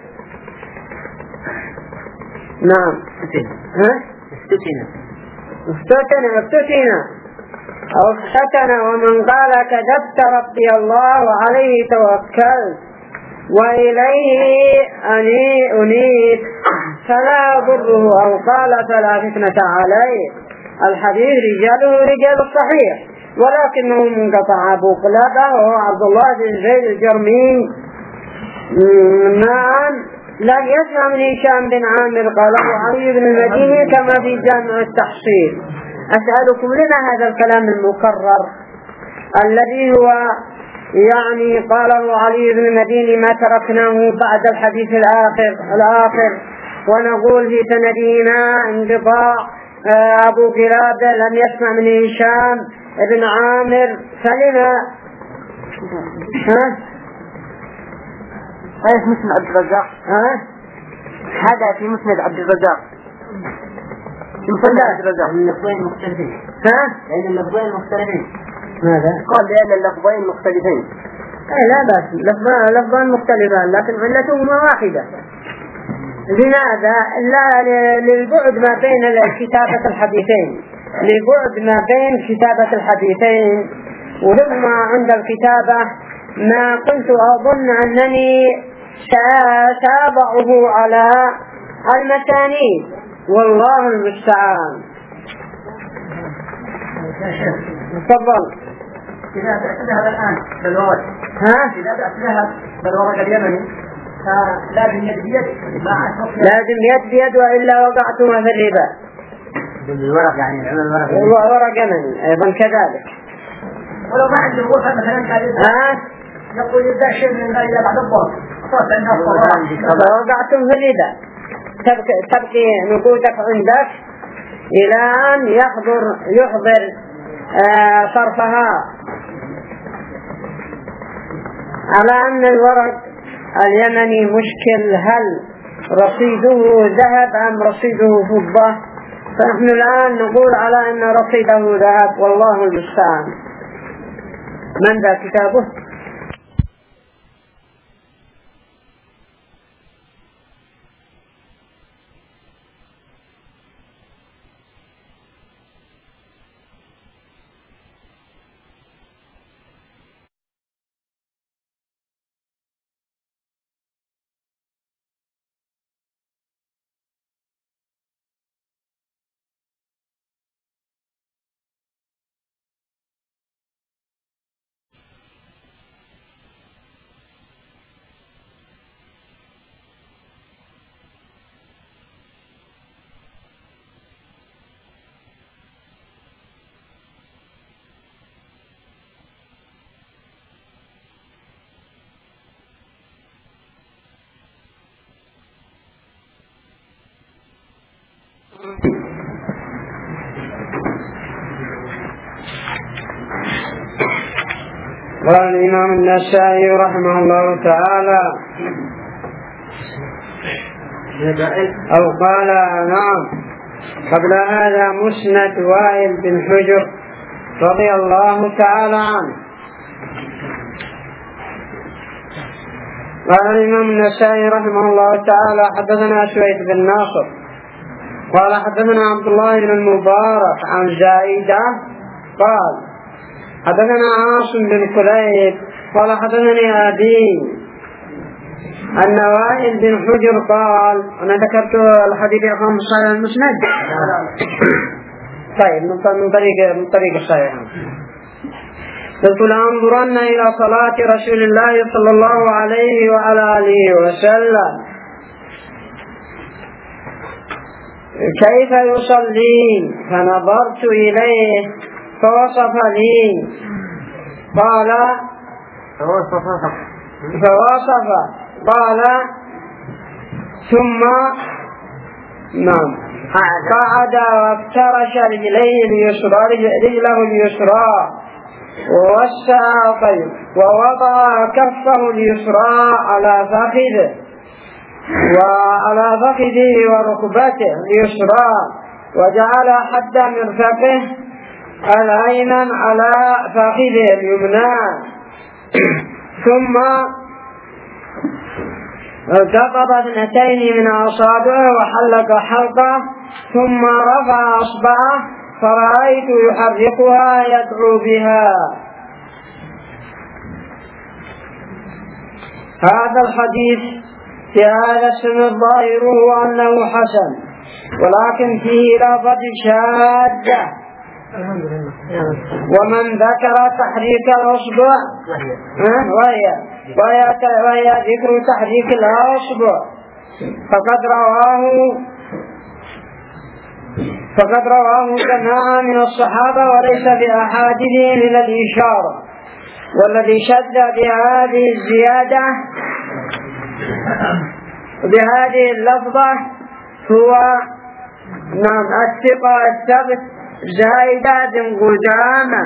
نعم ها افتتنا افتتنا افتتنا أو افتتنا، ومن قال كذبت ربي الله وعليه توكلت وإليه أني أنيب فلا يضره، أو قال فلا فتنة عليه. الحديث رجاله رجال الصحيح، ولكنه منقطع. أبو قلابة وهو عبد الله بن زيد الجرمي نعم لم يسمع من هشام بن عامر قاله علي بن المديني كما في جامع التحصيل. أسألكم لما هذا الكلام المكرر الذي هو يعني قاله علي بن المديني ما تركناه بعد الحديث الآخر الآخر ونقول في سندنا انقطاع أبو قلابة لم يسمع من هشام بن عامر، فلما ها هذا في مسند عبد الرزاق، ها هذا في مسند عبد الرزاق، في مسند عبد الرزاق اللفظين مختلفين، ها لأن اللفظين مختلفين. ماذا؟ قال لأن اللفظين مختلفين. أي لا بأس، لفظان مختلفان لكن علتهما واحدة. لماذا؟ لا للبعد ما بين كتابة الحديثين، لبعد ما بين كتابة الحديثين، وثم عند الكتابة ما كنت أظن أنني سأتابعه على المسانيد، والله المستعان. تفضل. إذا تأخذها الآن بالورق، ها؟ إذا تأخذها بالورق اليمني فلازم يد بيد، لازم يد بيد وإلا وقعتما في الربا. بالورق يعني الورق ورق يمني أيضا كذلك. ولو ما عنده غرفة مثلا قال ها؟ يقول إذا شيء من غير بعد الظهر صوت الناس وقعتم في الربا، تبقي, تبقي نقودك عندك إلى أن يحضر يحضر آه صرفها، على أن الورق اليمني مشكل، هل رصيده ذهب أم رصيده فضة؟ فنحن الآن نقول على أن رصيده ذهب، والله المستعان. من ذا كتابه؟ قال الإمام النسائي رحمه الله تعالى أو قال نعم قبل هذا مسند وائل بن حجر رضي الله تعالى عنه. قال الإمام النسائي رحمه الله تعالى حدثنا شويد بن ناصر قال حدثنا عبد الله بن المبارك عن زائدة قال حدثنا عاصم بن كليب قال حدثني أبي أن وائل بن حجر قال، أنا ذكرت الحديث الخامس على المسند. طيب من طريق من طريق الصحيح. قلت لأنظرن إلى صلاة رسول الله صلى الله عليه وعلى آله وسلم كيف يصلي، فنظرت إليه فوصف لي قال فوصف قال ثم نعم قعد وافترش رجليه اليسرى رجله اليسرى ووسع طيب ووضع كفه اليسرى على فخذه وعلى فخذه وركبته اليسرى وجعل حد مرفقه الأيمن على فخذه اليمنى ثم التقط اثنتين من أصابعه وحلق حلقه ثم رفع أصبعه فرأيت يحركها يدعو بها. هذا الحديث في هذا السند ظاهره أنه حسن ولكن فيه لفظ شاذة. ومن ذكر تحريك الأصبع وهي وهي ذكر تحريك الأصبع فقد رواه فقد رواه جماعة من الصحابة وليس بأحادهم إلى الإشارة. والذي شد بهذه الزيادة بهذه اللفظة هو نعم الثقة الثبت زائدة بن قدامة.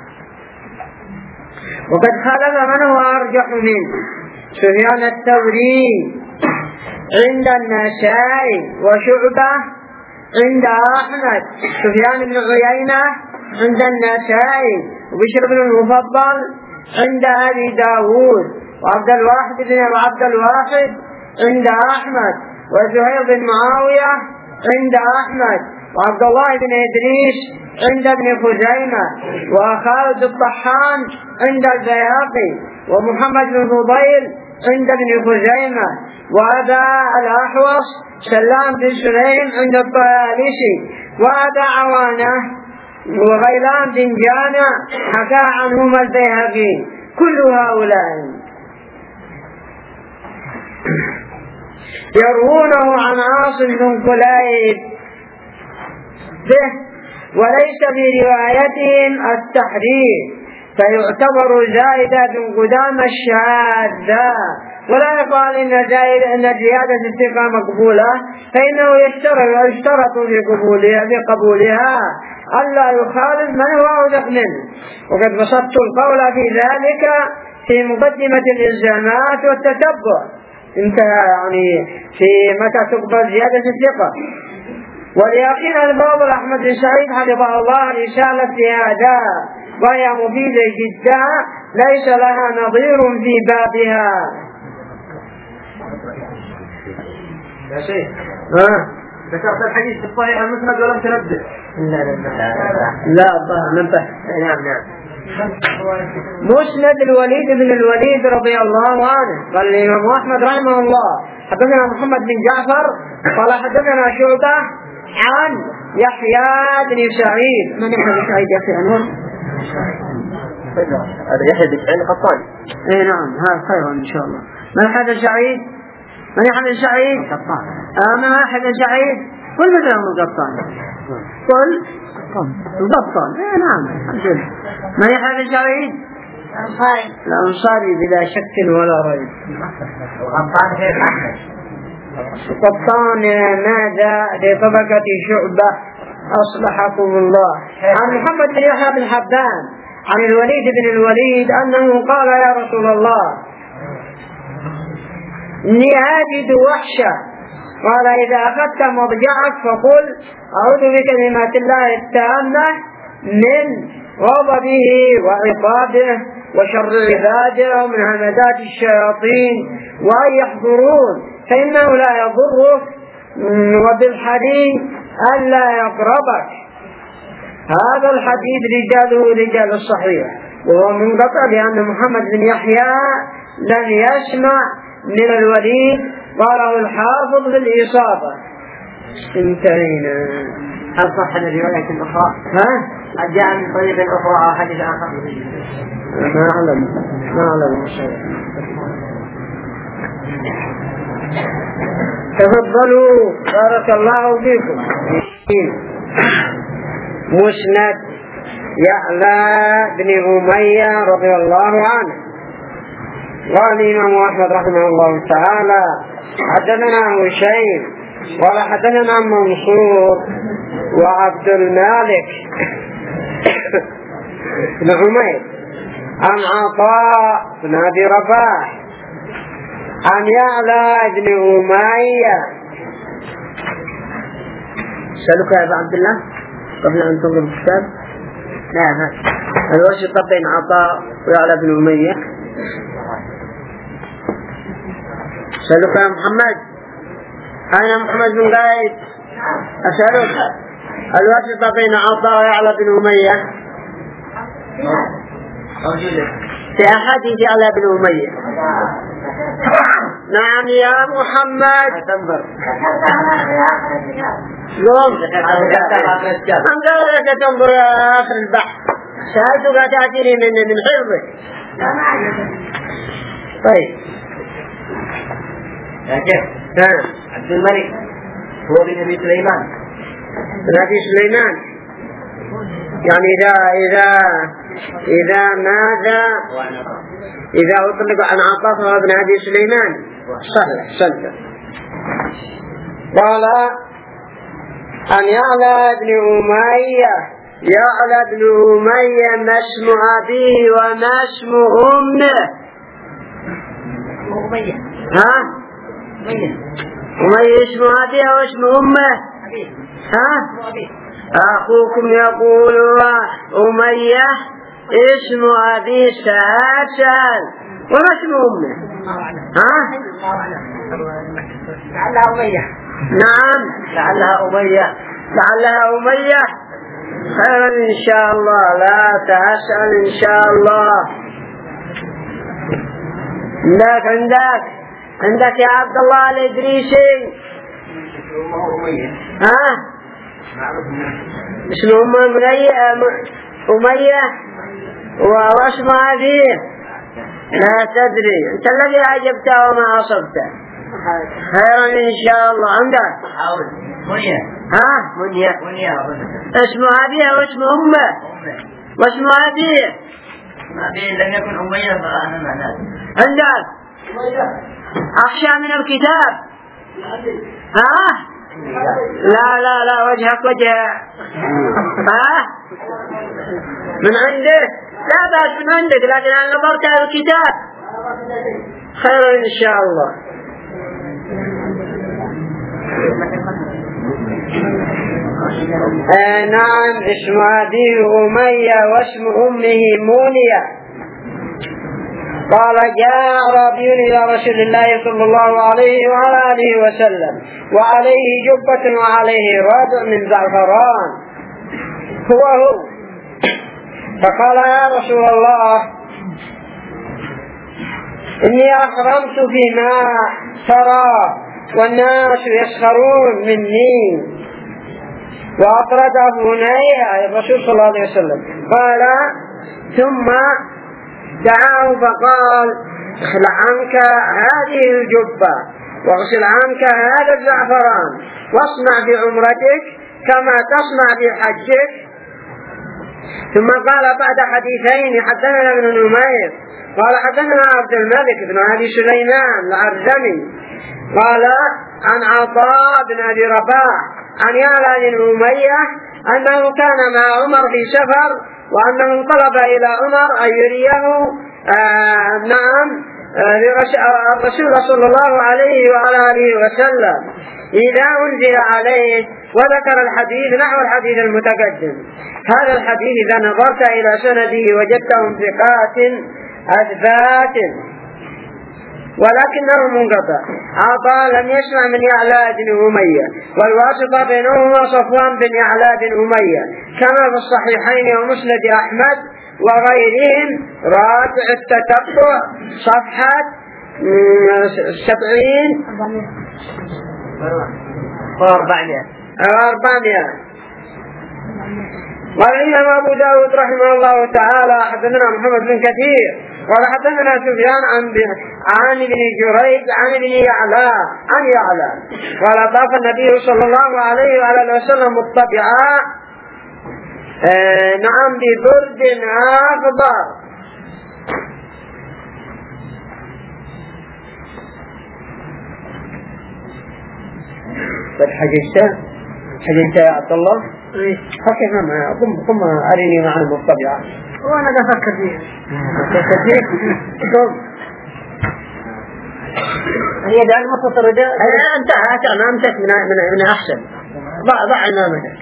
وقد خلف من هو أرجح منه سفيان الثوري عند النسائي وشعبة عند أحمد سفيان بن عيينة عند النسائي وبشر بن المفضل عند أبي داود وعبد الواحد بن عبد الواحد عند أحمد وزهير بن معاوية عند أحمد وعبد الله بن إدريس عند ابن خزيمة وخالد الطحان عند البيهقي ومحمد بن فضيل عند ابن خزيمة وأبا الأحوص سلام بن سليم عند الطيالسي وأبا عوانة وغيلان بن جامع حكى عنهما البيهقي. كل هؤلاء يروونه عن عاصم بن كليب به وليس بروايتهم التحريف فيعتبر زائدة بن قدامة الشاذة. ولا يقال إن زيادة الثقة مقبولة فإنه يشترط في قبولها في قبولها ألا يخالف من هو أوثق منه. وقد بسطت القول في ذلك في مقدمة الإلزامات والتتبع انتهى يعني في متى تقبل زيادة الثقة. وليقين الباب أحمد بن سعيد حفظه الله رسالة في هذا وهي مفيدة جدا ليس لها نظير في بابها. يا شيخ ها ذكرت الحديث في الصحيح المسند ولم تنبه. لا لا لا لا الظاهر نبه. نعم نعم. مسند الوليد بن الوليد رضي الله عنه قال الإمام أحمد رحمه الله حدثنا محمد بن جعفر قال حدثنا شعبة عن يحيى بن سعيد. من يحيى بن سعيد يحيى عنه؟ هذا يحيى بن سعيد القطان. اي نعم هذا خير ان شاء الله. من يحيى بن سعيد؟ من يحيى بن سعيد؟ القطان. آه من يحيى بن سعيد؟ قل مثلهم القطان. قل القطان. اي نعم. من يحيى بن سعيد؟ الأنصاري. الأنصاري بلا شك ولا ريب. القطان غير أحمد. القطان ماذا لطبقة شعبة أصلحكم الله. عن محمد بن يحيى بن حبان عن الوليد بن الوليد أنه قال يا رسول الله إني أجد وحشة. قال إذا أخذت مضجعك فقل أعوذ بكلمات الله التامة من غضبه وعقابه وشر عباده ومن همدات الشياطين وأن يحضرون فإنه لا يضرك وبالحديث ألا يقربك. هذا الحديث رجاله رجال الصحيح وهو منقطع لأن محمد بن يحيى لم يسمع من الوليد قاله الحافظ بالإصابة. انتهينا. هل صح الرواية الأخرى؟ ها؟ هل جاء من طريق أخرى أو حديث آخر؟ ما أعلم ما أعلم شيء. تفضلوا بارك الله فيكم. مسند يعلى بن أمية رضي الله عنه. قال الإمام أحمد رحمه الله تعالى حدثنا هشيم قال حدثنا منصور وعبد المالك بن عمير عن عطاء بن أبي رباح عن يعلى بن أمية. سألك يا أبا عبد الله قبل أن تنظر الكتاب؟ نعم. الواسطة بين عطاء ويعلى بن أمية. سألك يا محمد أين محمد بن قايد؟ أسألك الواسطة بين عطاء ويعلى بن أمية في أحاديث يعلى بن أمية. نعم يا محمد قوم أم قالك تنظر آخر البحث سألتك تأتيني من من حفظك. طيب يا شيخ عبد الملك هو بن أبي سليمان بن أبي سليمان يعني إذا إذا إذا ماذا إذا أطلق عن عطاء فهو ابن أبي سليمان صحيح صدق. قال أن يعلى بن أمية يعلى بن أمية ما اسم أبيه وما اسم أمه؟ أمية. ها؟ أمية. أمية اسم أبيه واسم أمه؟ ها؟ أخوكم يقول أمية اسم أبي سعد سعد وما اسم أمه؟ ها؟ لعلها أمية. نعم لعلها أمية. لعلها أمية. خيرا إن شاء الله لا تسأل إن شاء الله. عندك عندك عندك يا عبد الله الإدريسي. ها؟ اسم أمه أمية واسم أبيه لا تدري. أنت الذي عجبته وما أصبته. خيرا إن شاء الله. عندك منية. ها منية. منية. اسم أبيه واسم أمه واسم أبيه. أبيه لم يكن أمية فأنا معناه. عندك أخشى من الكتاب. ها لا لا لا وجهك وجه. ها من عندك لا بأس من عندك لكن أنا نظرت على الكتاب. خير إن شاء الله. آه نعم اسم أبيه أمية واسم أمه مونية. قال جاء أعرابي إلى رسول الله صلى الله عليه وعلى آله وسلم وعليه جبة وعليه ربع من زعفران هو هو. فقال يا رسول الله إني أحرمت فيما ترى والناس يسخرون مني. وأطرده هنيا الرسول صلى الله عليه وسلم. قال ثم دعاه فقال اخلع عنك هذه الجبة واغسل عنك هذا الزعفران واصنع بعمرتك كما تصنع بحجك. ثم قال بعد حديثين حدثنا ابن نمير قال حدثنا عبد الملك بن أبي سليمان العرزمي قال عن عطاء بن أبي رباح عن يعلى بن أمية أنه كان مع عمر في سفر وأنه طلب إلى عمر أن يريه آه نعم آه الرسول صلى الله عليه وعلى آله وسلم إذا أنزل عليه وذكر الحديث نحو الحديث المتقدم. هذا الحديث إذا نظرت إلى سنده وجدته ثقات أثبات ولكنه منقطع. عطاء لم يسمع من يعلى بن أمية والواسطة بينهما صفوان بن يعلى بن أمية كما في الصحيحين ومسند أحمد وغيرهم. رابع التتبع صفحة سبعين وأربعمائة وأربعمائة. قال الإمام أبو داود رحمه الله تعالى حدثنا محمد بن كثير قال حدثنا سفيان عن عن ابن جريج عن ابن يعلى عن يعلى قال طاف النبي صلى الله عليه وآله وسلم مطبعا آه نعم ببرد أخضر. قد حججت حججت يا عبد الله؟ حكي ما قم قم أريني معلم الطبيعة. وأنا أفكر فيه. أفكر فيه؟ قم. هي ده المختصر ده. أنت هات أمامك من من من أحسن. ضع ضع أمامك.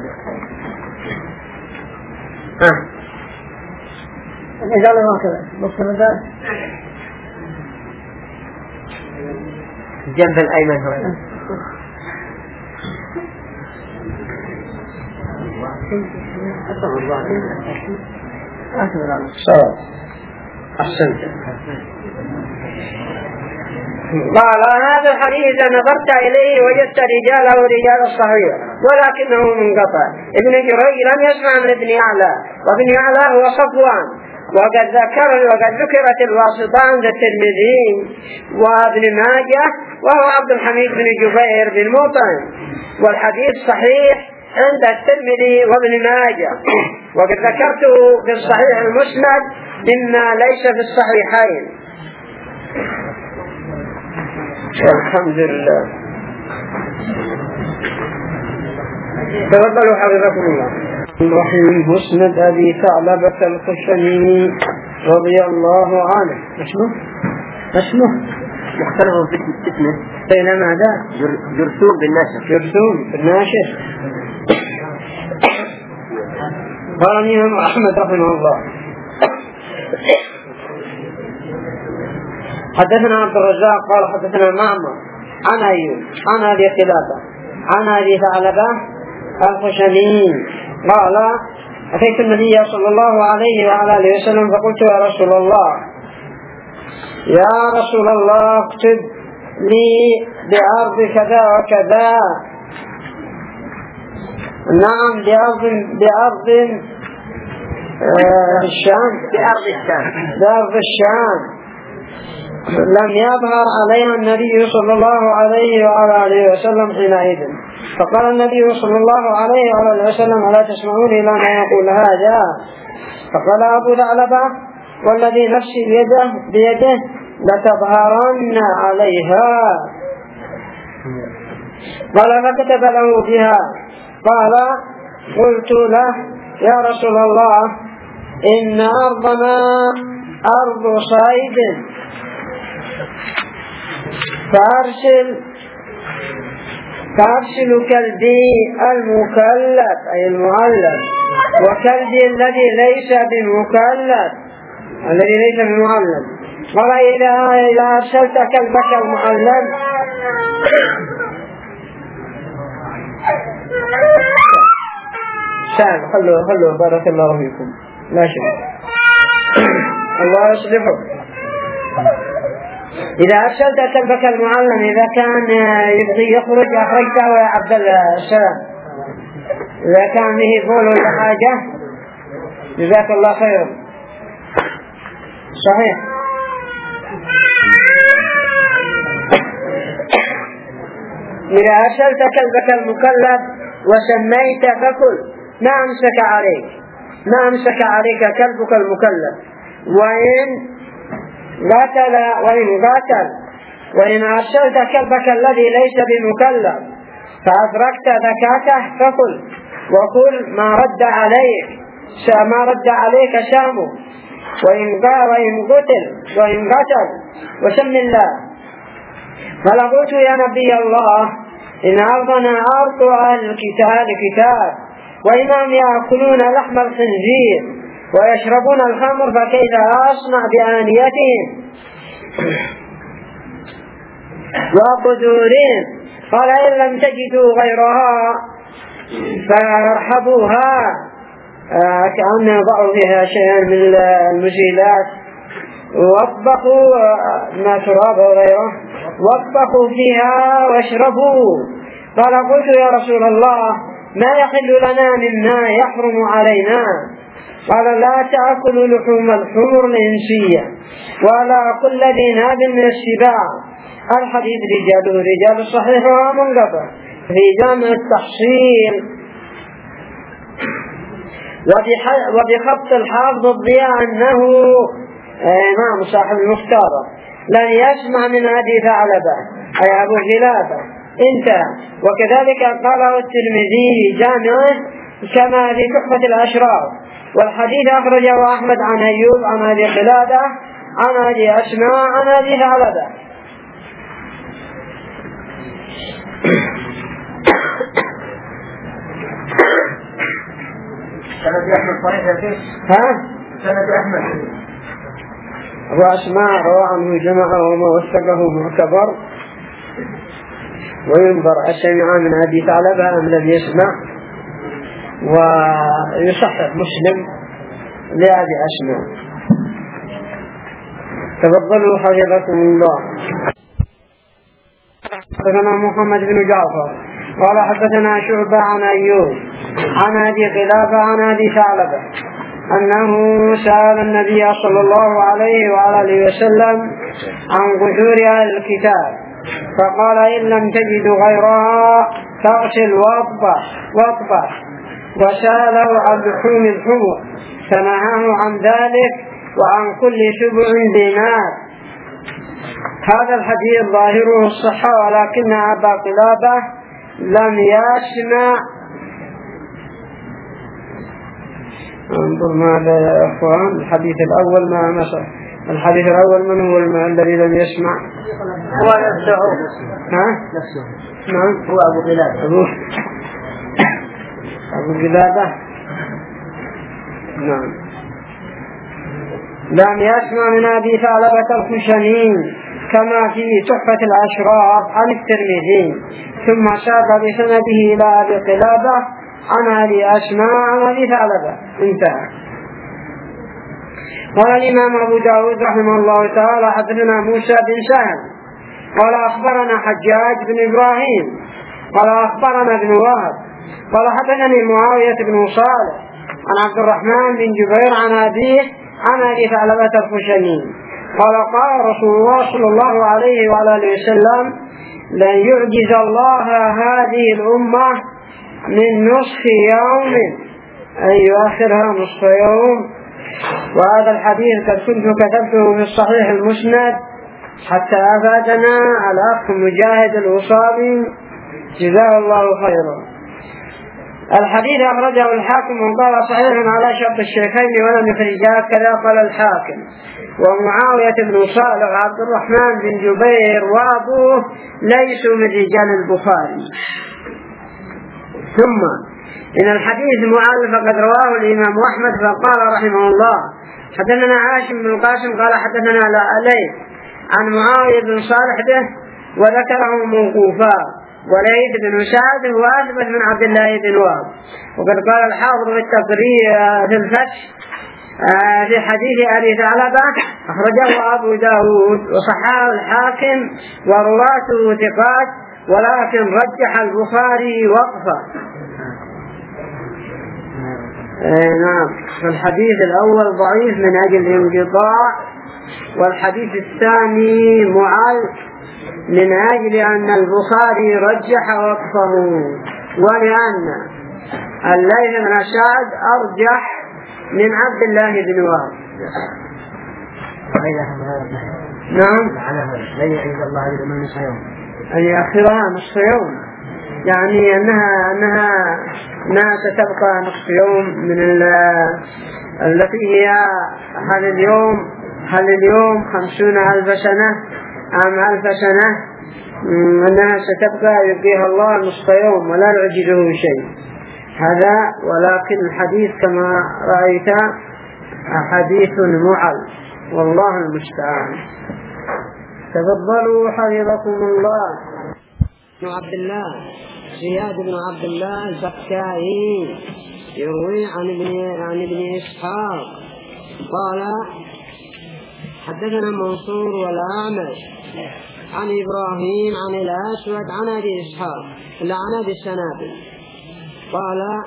ها. إذا الله كذا. مختصر ده. الجنب الأيمن هو. صواب أحسنت. قال هذا الحديث إذا نظرت إليه وجدت رجاله رجال الصحيح ولكنه منقطع. ابن جريج لم يسمع من ابن يعلى، وابن يعلى هو صفوان، وقد ذكر وقد ذكرت الواسطة عند الترمذي وابن ماجه وهو عبد الحميد بن جبير بن مطعم، والحديث صحيح عند الترمذي وابن ماجه، وقد ذكرته في الصحيح المسند مما ليس في الصحيحين. الحمد لله. تفضلوا حفظكم الله. الرحيم مسند أبي ثعلبة الخشني رضي الله عنه. اسمه اسمه مختلف في اسمه بين ماذا؟ جرثوم بالناشر. جرثوم بالناشر. قال الإمام أحمد رحمه الله حدثنا عبد الرزاق قال حدثنا معمر عن أيوب عن أبي قلابة عن أبي ثعلبة الخشني قال أتيت النبي صلى الله عليه وعلى آله وسلم فقلت يا رسول الله يا رسول الله اكتب لي بأرض كذا وكذا. نعم بأرض بأرض آه الشام بأرض الشام بأرض الشام لم يظهر عليها النبي صلى الله عليه وعلى آله وسلم حينئذ. فقال النبي صلى الله عليه وعلى آله وسلم ألا تسمعون إلى ما يقول هذا؟ فقال أبو ثعلبة والذي نفسي بيده, بيده لتظهرن عليها. قال فكتب له بها. قال قلت له يا رسول الله إن أرضنا أرض صيد فأرسل فأرسل كلبي المكلف أي المعلم وكلبي الذي ليس بمكلف الذي ليس بمعلم. قال إذا إذا أرسلت كلبك المعلم سام خلوا خلوا بارك الله فيكم لا شيء الله يصلحه. إذا أرسلت كلبك المعلم إذا كان يبغي يخرج أخرجته يا عبد السلام، إذا كان به فول ولا حاجة جزاك الله خيرا. صحيح. إذا أرسلت كلبك المكلف وسميت فكل ما أمسك عليك ما أمسك عليك كلبك المكلف. وإن قتل وإن قتل وإن أرسلت كلبك الذي ليس بمكلف فأدركت ذكاته فكل وكل ما رد عليك ما رد عليك شامه. وإن وإن قتل وإن قتل وسم الله. فلقلت يا نبي الله إن أرضنا أرض أهل الكتاب كتاب وإنهم يأكلون لحم الخنزير ويشربون الخمر فكيف أصنع بآنيتهم وقدورهم؟ قال إن لم تجدوا غيرها فارحبوها آه كأن يضعوا فيها شيئا من المزيلات واطبخوا ما تراب وغيره واطبخوا فيها واشربوا. قال قلت يا رسول الله ما يحل لنا مما يحرم علينا؟ قال لا تأكلوا لحوم الحمر الإنسية ولا كل ذي ناب من السباع. الحديث رجاله رجال الصحيح ومنقطع في جامع التحصيل وبخط الحافظ الضياء أنه إمام صاحب المختارة لن يسمع من أبي ثعلبة أي أبو قلابة انتهى. وكذلك قاله الترمذي في جامعه كما في تحفة الأشراف. والحديث أخرجه أحمد عن أيوب عن أبي قلادة عن أبي أسماء عن أبي ثعلبة. سند أحمد صحيح يا شيخ؟ ها؟ سند أحمد أبو أسماء روى عنه جماعة وما وثقه معتبر وينظر أسمع من أبي ثعلبة أم لم يسمع، ويصحح مسلم لأبي أسماء. تفضلوا حفظكم الله. حدثنا محمد بن جعفر قال حدثنا شعبة عن أيوب عن أبي قلابة عن أبي ثعلبة أنه سأل النبي صلى الله عليه وآله وسلم عن قشور أهل الكتاب فقال إن لم تجدوا غيرها فاغسل واطبخ واطبخ، وسأله عن لحوم الحمر فنهاه عن ذلك وعن كل سبع دينار. هذا الحديث ظاهره الصحة، ولكن أبا قلابة لم يسمع. انظر ماذا يا أخوان. الحديث الأول ما مسح. الحديث الأول من هو الذي لم يسمع؟ هو نفسه. ها؟ نفسه. نعم. هو أبو قلابة. أبو أبو قلابة. نعم. لم يسمع من أبي ثعلبة الخشني كما في تحفة الأشراف عن الترمذي، ثم ساق بسنده إلى أبي قلابة عن أبي أسماء عن أبي ثعلبة. انتهى. قال الإمام أبو داود رحمه الله تعالى حدثنا موسى بن سهل قال أخبرنا حجاج بن إبراهيم قال أخبرنا ابن وهب قال حدثني معاوية بن صالح عن عبد الرحمن بن جبير عن أبيه عن أبي ثعلبة الخشني قال قال رسول الله صلى الله عليه وآله وسلم لن يعجز الله هذه الأمة من نصف يوم أن يؤخرها نصف يوم. وهذا الحديث قد كنت كتبته في الصحيح المسند حتى أفادنا الأخ مجاهد الوصابي جزاه الله خيرا. الحديث أخرجه الحاكم وقال صحيح على شرط الشيخين ولم يخرجاه كذا قال الحاكم. ومعاوية بن صالح وعبد الرحمن بن جبير وأبوه ليسوا من رجال البخاري. ثم إن الحديث معل فقد رواه الإمام أحمد فقال رحمه الله حدثنا عاشم بن القاسم قال حدثنا لا عليه عن معاوية بن صالح به وذكره موقوفا، وليث بن سعد هو أثبت من عبد الله بن وهب. وقد قال الحافظ في التقرير في الفتح في حديث أبي ثعلبة أخرجه أبو داود وصححه الحاكم ورواته ثقات، ولكن رجح البخاري وقفه. نعم. فالحديث الأول ضعيف من أجل الانقطاع، والحديث الثاني معل من أجل أن البخاري رجح وقفه، ولأن الليث بن سعد أرجح من عبد الله بن وهب. نعم. لن يعيد الله إذا من نصف يوم أن يأخرها نصف يوم، يعني أنها أنها أنها ستبقى نصف يوم من التي هي هل اليوم هل اليوم خمسون ألف سنة أم ألف سنة، أنها ستبقى يبقيها الله نصف يوم ولا يعجزه شيء هذا. ولكن الحديث كما رأيت حديث معل والله المستعان. تفضلوا حفظكم الله. بن عبد الله زياد بن عبد الله البكائي يروي عن ابن عن ابن إسحاق قال حدثنا منصور والأعمش عن إبراهيم عن الأسود عن أبي إسحاق عن أبي السنابل قال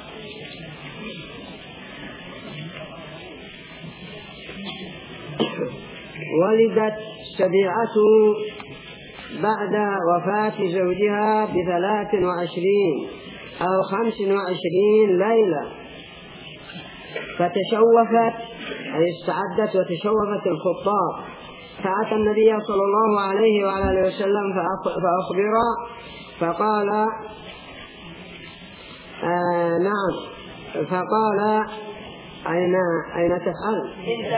ولدت سبيعته بعد وفاة زوجها بثلاث وعشرين أو خمس وعشرين ليلة، فتشوفت أي استعدت وتشوفت الخطاب فأتى النبي صلى الله عليه وعلى آله وسلم فأخبر فقال آه نعم فقال أين أين تفعل؟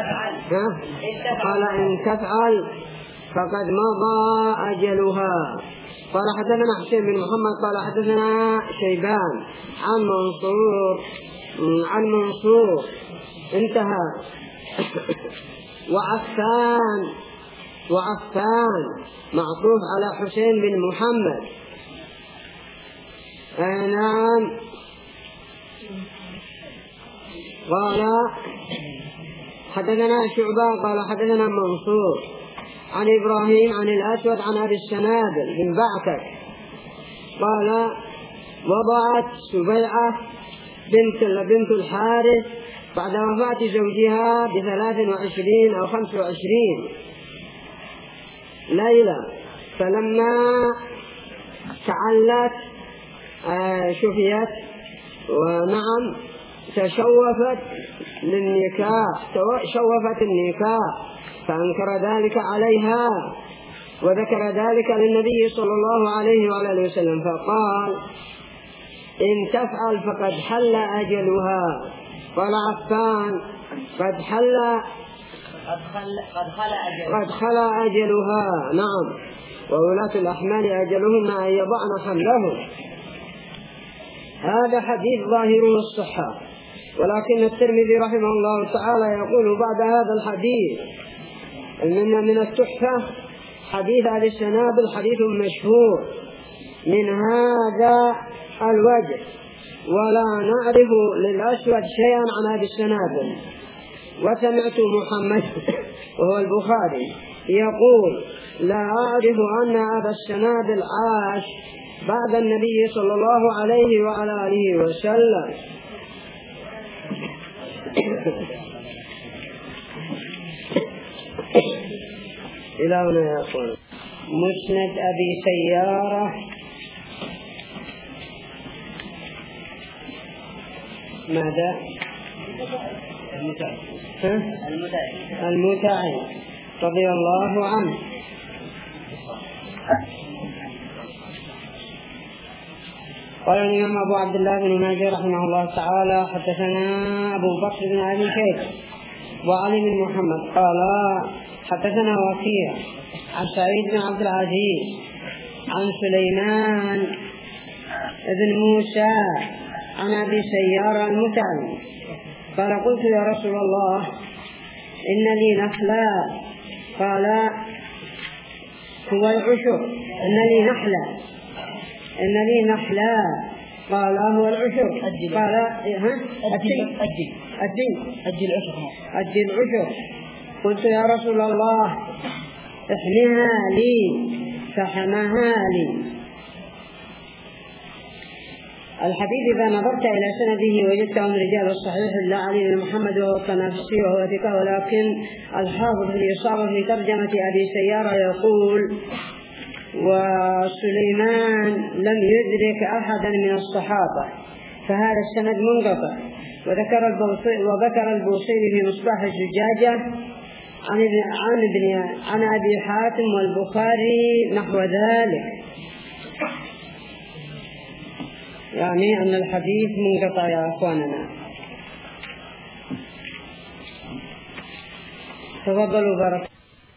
قال إن تفعل فقد مضى أجلها. قال حدثنا حسين بن محمد قال حدثنا شيبان عن منصور عن منصور انتهى. وعفان وعفان معطوف على حسين بن محمد. نعم. قال حدثنا شعبة قال حدثنا منصور عن إبراهيم عن الأسود عن أبي السنابل بن بعكك قال وضعت سبيعة بنت بنت الحارث بعد وفاة زوجها بثلاث وعشرين أو خمس وعشرين ليلة، فلما تعلت آه شفيت ونعم تشوفت للنكاح شوفت النكاح فأنكر ذلك عليها وذكر ذلك للنبي صلى الله عليه وعلى وسلم فقال إن تفعل فقد حل أجلها. قال عفان قد حل قد خلا أجلها. نعم. وولاة الأحمال أجلهن أن يضعن حملهم. هذا حديث ظاهره الصحة، ولكن الترمذي رحمه الله تعالى يقول بعد هذا الحديث إن من التحفة حديث أبي السنابل حديث مشهور من هذا الوجه، ولا نعرف للأسود شيئا عن أبي السنابل. وسمعت محمد وهو البخاري يقول لا أعرف أن أبا السنابل عاش بعد النبي صلى الله عليه وعلى آله وسلم. إلى هنا يقول مسند أبي سيارة ماذا؟ المتعب رضي الله عنه. قال الإمام أبو عبد الله بن ماجه رحمه الله تعالى حدثنا أبو بكر بن أبي شيبة وعلي بن محمد قال حدثنا وكيع عن سعيد بن عبد العزيز عن سليمان بن موسى عن أبي سيارة المتعب قال قلت يا رسول الله إن لي نخلا قال هو العشر إن لي نخلا إن لي نخلا قال هو العشر قال ها أجل أجل أجل أجل العشر أجل العشر. قلت يا رسول الله احمها لي فحماها لي. الحديث إذا نظرت إلى سنده وجدته من رجال الصحيح لا علي بن محمد وهو الطنافسي وهو ثقة، ولكن الحافظ في الإصابة في ترجمة أبي سيارة يقول وسليمان لم يدرك أحدا من الصحابة فهذا السند منقطع. وذكر البوصيري وذكر البوصيري في مصباح الزجاجة عن عن ابن عن أبي حاتم والبخاري نحو ذلك، يعني أن الحديث منقطع يا أخواننا. تفضلوا بارك.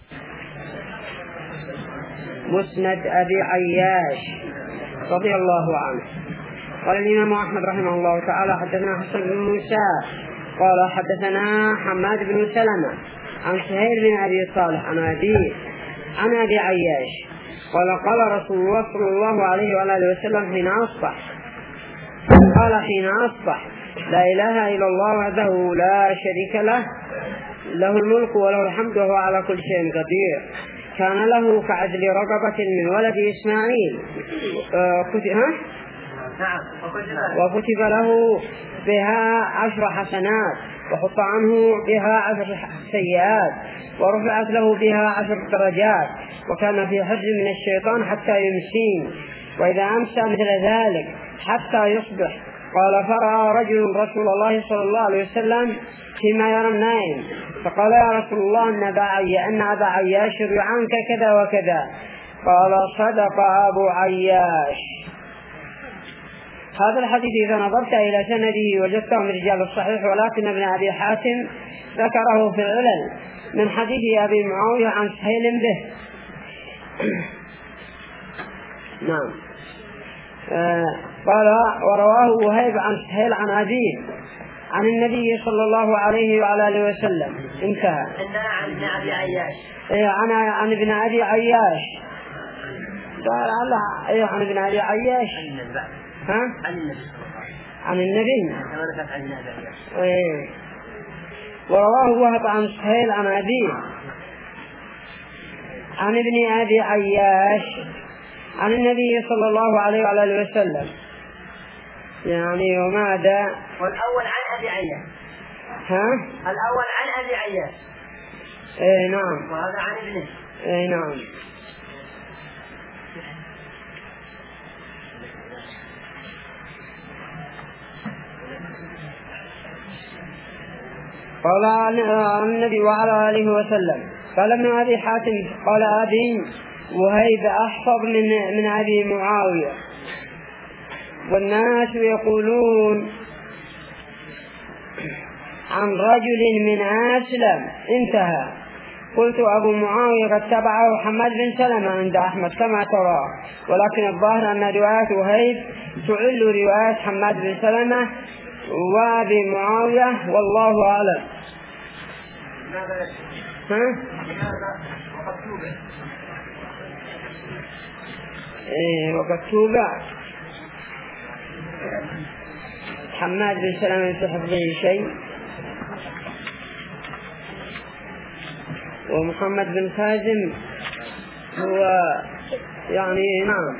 مسند أبي عياش رضي الله عنه. قال الإمام أحمد رحمه الله تعالى حدثنا حسن بن موسى قال حدثنا حماد بن سلمة عن سهيل بن أبي صالح عن أبيه عن أبي عياش قال قال رسول الله صلى الله عليه وآله وسلم حين أصبح قال حين أصبح لا إله إلا الله وحده لا شريك له له الملك وله الحمد وهو على كل شيء قدير كان له كعدل رقبة من ولد إسماعيل وكتب له بها عشر حسنات وحط عنه بها عشر سيئات ورفعت له بها عشر درجات وكان في حجز من الشيطان حتى يمسين، وإذا أمسى مثل ذلك حتى يصبح قال فرأى رجل رسول الله صلى الله عليه وسلم فيما يرى النائم فقال يا رسول الله أن أبا عياش أن أبا عياش يروي عنك كذا وكذا. قال صدق أبو عياش. هذا الحديث إذا نظرت إلى سنده وجدته من رجال الصحيح، ولكن ابن أبي حاتم ذكره في العلل من حديث أبي معاوية عن سهيل به. نعم. آه قال ورواه وهيب عن سهيل عن أبيه عن النبي صلى الله عليه وعلى آله وسلم. انتهى. عن ابن أبي عياش. إيه عن عن ابن أبي عياش. قال الله إيه عن ابن أبي عياش. ها؟ عن النبي. عن النبي. عن النبي. إيه. ورواه وهب عن سهيل عن أبيه عن ابن أبي عياش عن النبي صلى الله عليه وعلى آله وسلم. يعني وماذا؟ والأول عن أبي عياش. ها؟ الأول عن أبي عياش. إيه نعم. وهذا عن ابنه. إيه نعم. قال عن النبي وعلى آله وسلم. قال ابن أبي حاتم قال أبي وهيب أحفظ من من أبي معاوية والناس يقولون عن رجل من أسلم. انتهى. قلت أبو معاوية قد تبعه حماد بن سلمة عند أحمد كما ترى، ولكن الظاهر أن رواية وهيب تعل رواية حماد بن سلمة وأبي معاوية والله أعلم. ها؟ إيه وقد توبع حماد بن سلمة في حفظه شيء، ومحمد بن خازم هو يعني نعم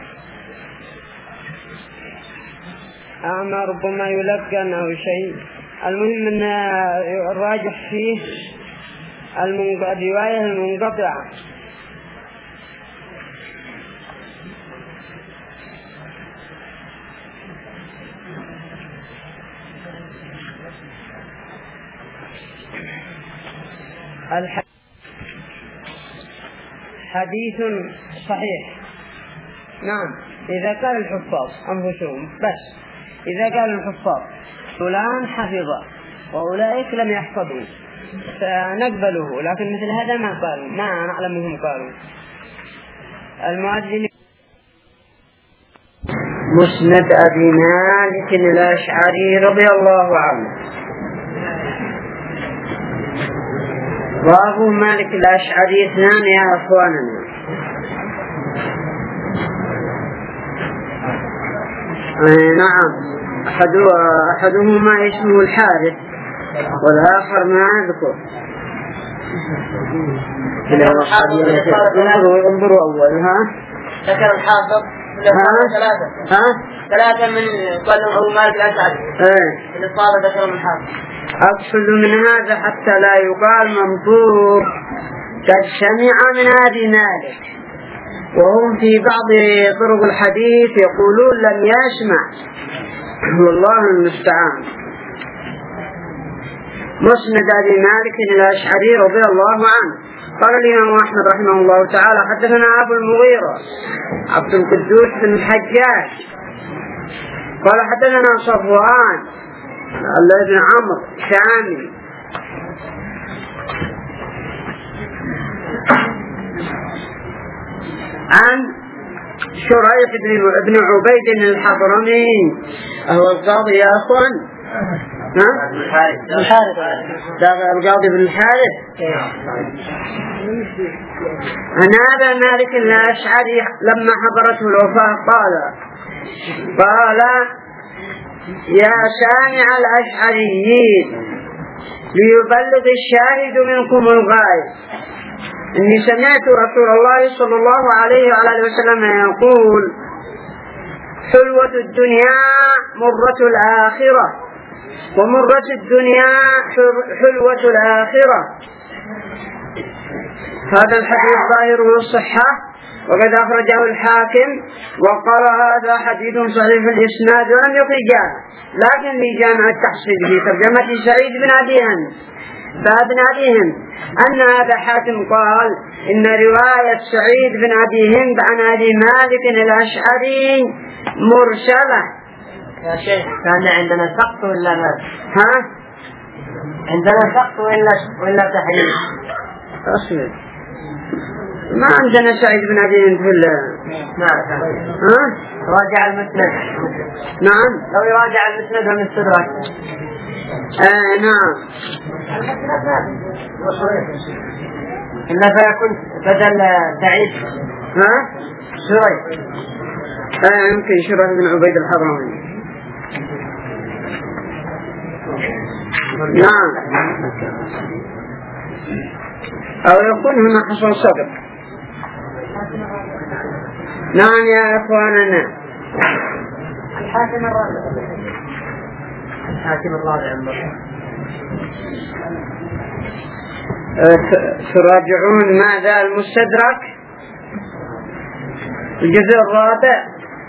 أعمى ربما يلقن أو شيء. المهم أن الراجح فيه الرواية المنقطعة. حديث صحيح. نعم إذا قال الحفاظ أنفسهم بس، إذا قال الحفاظ فلان حفظ وأولئك لم يحفظوا فنقبله، لكن مثل هذا ما قالوا، ما نعلمهم قالوا. المؤذن مسند أبي مالك الأشعري رضي الله عنه. وأبو مالك الأشعري اثنان يا أخواننا. نعم أحد أحدهما اسمه الحارث والآخر ما أذكر. انظروا انظروا أول. ها ذكر الحافظ ثلاثة ها ثلاثة من قال أبو مالك الأشعري. إيه الإصابة ذكر من الحافظ. أقصد من هذا حتى لا يقال منظور قد سمع من أبي مالك، وهم في بعض طرق الحديث يقولون لم يسمع، والله المستعان. مسند أبي مالك الأشعري رضي الله عنه. قال الإمام أحمد رحمه الله تعالى حدثنا أبو المغيرة عبد القدوس بن الحجاج قال حدثنا صفوان بن عمرو شامي عن شريح بن عبيد الحضرمي. هو القاضي يا أخوان؟ ها؟ الحارث. القاضي بن الحارث. عن أبي مالك الأشعري لما حضرته الوفاة قال قال يا سامع الأشعريين ليبلغ الشاهد منكم الغائب إني سمعت رسول الله صلى الله عليه وعلى وسلم يقول حلوة الدنيا مرة الآخرة ومرة الدنيا حلوة الآخرة. هذا الحديث ظاهره الصحة وقد أخرجه الحاكم وقال هذا حديث صحيح الإسناد ولم يخرجه، لكن في جامع التحصيل في ترجمة سعيد بن أبي هند فابن أبي هند أن هذا حاتم قال إن رواية سعيد بن أبي هند عن أبي مالك الأشعري مرسلة. يا شيخ كان عندنا سقط ولا ما؟ ها؟ عندنا سقط ولا ولا تحريف؟ أصل ما عندنا سعيد بن أبي هند في ال نعم. ها؟ راجع المسند. نعم. لو يراجع المسند والمستدرك. آه نعم. إلا فيكون بدل سعيد. ها؟ شريح. آه يمكن شريح بن عبيد الحضرمي. نعم. أو يكون هنا حصل صدق. نعم يا أخواننا. الحاكم الرابع. الحاكم الرابع. تراجعون ماذا المستدرك الجزء الرابع.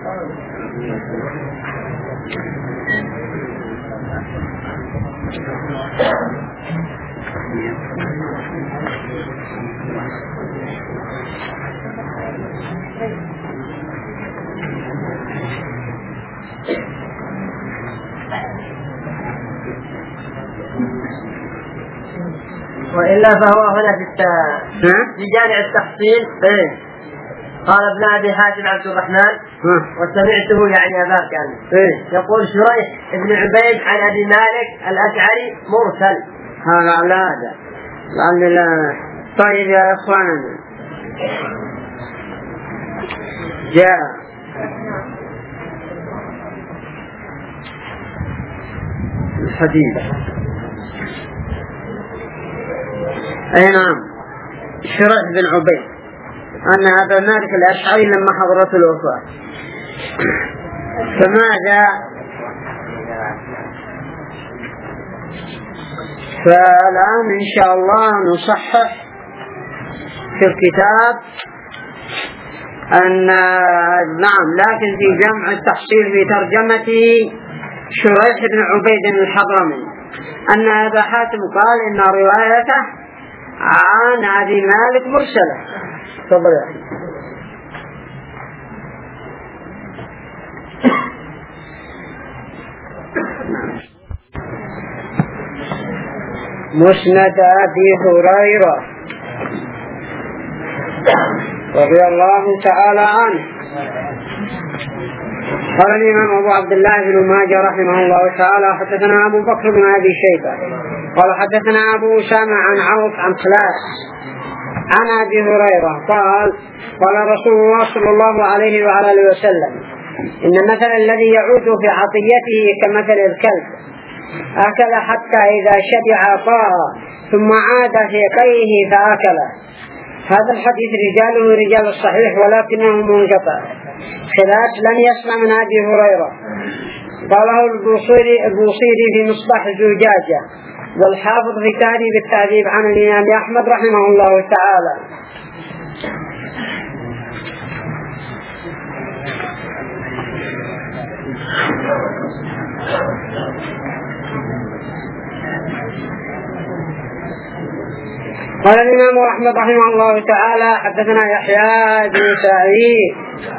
وإلا فهو هنا في في جامع التحصيل ايه قال ابن أبي حاتم عبد الرحمن وسمعته يعني أباك يعني ايه يقول شريح ابن عبيد عن أبي مالك الأشعري مرسل. هذا على هذا لعل لا. طيب يا أخواننا جاء الحديث أي نعم شريح بن عبيد أن أبا مالك الأشعري لما حضرته الوفاة فماذا فالآن إن شاء الله نصحح في الكتاب أن نعم لكن في جمع التحصيل في ترجمة شريح بن عبيد الحضرمي أن أبا حاتم قال إن روايته عن أبي مالك مرسلة. تفضل يا أخي. مسند أبي هريرة رضي الله تعالى عنه قال الإمام أبو عبد الله بن ماجه رحمه الله تعالى حدثنا أبو بكر بن أبي شيبة قال حدثنا أبو أسامة عن عوف عن خلاص عن أبي هريرة قال قال رسول الله صلى الله عليه وعلى آله وسلم إن مثل الذي يعود في عطيته كمثل الكلب أكل حتى إذا شبع طار ثم عاد في قيه فأكله. هذا الحديث رجاله رجال الصحيح ولكنه منقطع. خلاف لم يسمع من أبي هريرة قاله البوصيري, البوصيري في مصباح الزجاجة والحافظ في تهذيب التهذيب عن الإمام أحمد رحمه الله تعالى. قال الإمام أحمد رحمه الله تعالى حدثنا يحيى بن سعيد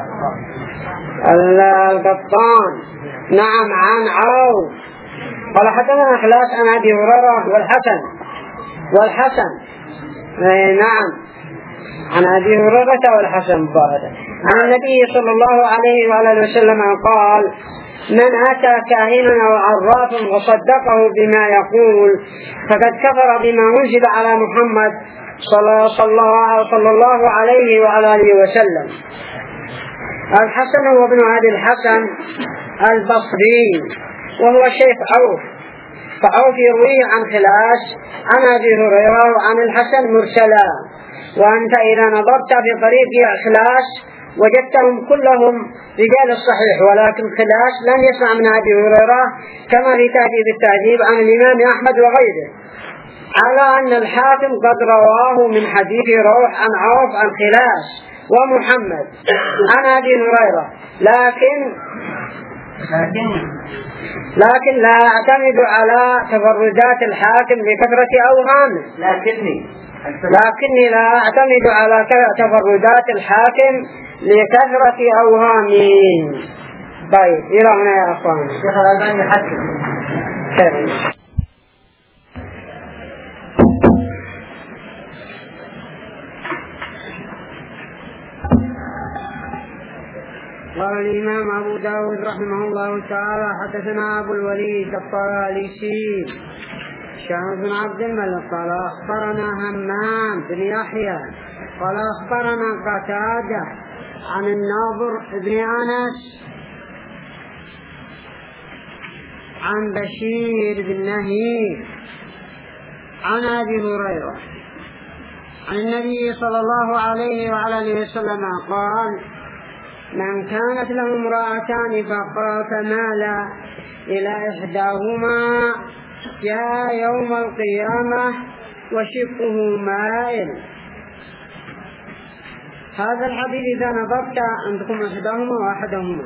القطان نعم عن عوف قال حدثنا خلاص عن أبي هريرة والحسن والحسن نعم عن أبي هريرة والحسن عن النبي صلى الله عليه وآله وسلم قال من أتى كاهنا أو عرافا وصدقه بما يقول فقد كفر بما أنزل على محمد صلى الله عليه وعلى آله وسلم. الحسن هو ابن أبي الحسن البصري وهو شيخ عوف فعوف يروي عن خلاص عن أبي هريرة وعن الحسن مرسلا. وأنت إذا نظرت في طريق خلاص وجدتهم كلهم رجال الصحيح ولكن خلاص لم يسمع من أبي هريرة كما في تهذيب التهذيب عن الإمام أحمد وغيره على أن الحاكم قد رواه من حديث روح عن عوف عن خلاص ومحمد عن أبي هريرة، لكن لكن لا أعتمد على تفردات الحاكم لكثرة أوهامه لكني لكني لا أعتمد على تفردات الحاكم لكثرة أوهامه. طيب إلى هنا يا أخوان. شيخ الألباني حسن. قال الإمام أبو داود رحمه الله تعالى: حدثنا أبو الوليد الطيالسي شهر بن عبد الملك قال أخبرنا همام بن يحيى قال أخبرنا قتادة عن الناظر بن أنس عن بشير بن نهير عن أبي هريرة عن النبي صلى الله عليه وعلى آله وسلم قال: من كانت له امرأتان فمال إلى إحداهما جاء يوم القيامة وشقه مائل. هذا الحديث إذا نظرت عندكم إحداهما وأحدهما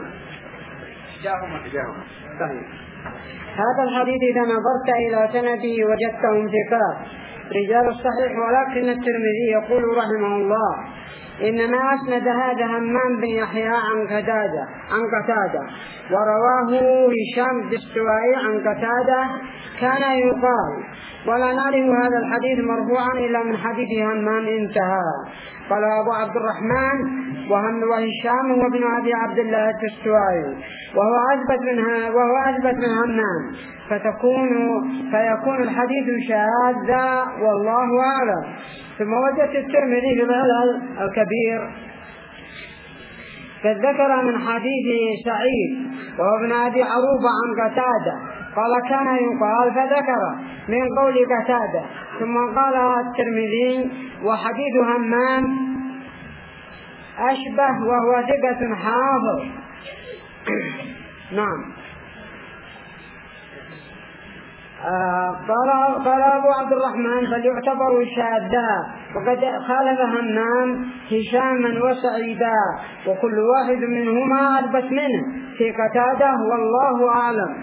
طيب. هذا الحديث إذا نظرت إلى سنده وجدتهم ثقات رجال الصحيح، ولكن الترمذي يقول رحمه الله: إنما أسند هذا همام بن يحيى عن قتادة عن قتادة ورواه هشام الدستوائي عن قتادة كان يقال، ولا نعرف هذا الحديث مرفوعا إلا من حديث همام انتهى. قال أبو عبد الرحمن وهم وهشام وابن أبي عبد الله الدستوائي وهو أثبت منها وهو أثبت من همام، فتكون فيكون الحديث شاذا والله أعلم. ثم وجدت الترمذي في العلل الكبير فذكر من حديث سعيد وابن أبي عروبة عن قتادة قال كان يقال، فذكر من قول قتادة، ثم قال الترمذي: وحديث همام أشبه وهو ثقة حافظ. نعم. آه قال قال أبو عبد الرحمن: فليعتبروا شاذا، وقد خالف همام هشاما وسعيدا، وكل واحد منهما أثبت منه في قتادة والله أعلم.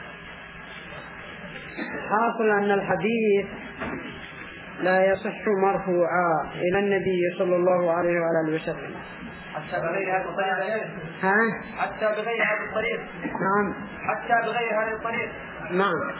حاصل أن الحديث لا يصح مرفوعا إلى النبي صلى الله عليه وآله وسلم حتى بغير هذا الطريق. ها؟ حتى بغير هذا الطريق. نعم. حتى بغير هذا الطريق. نعم.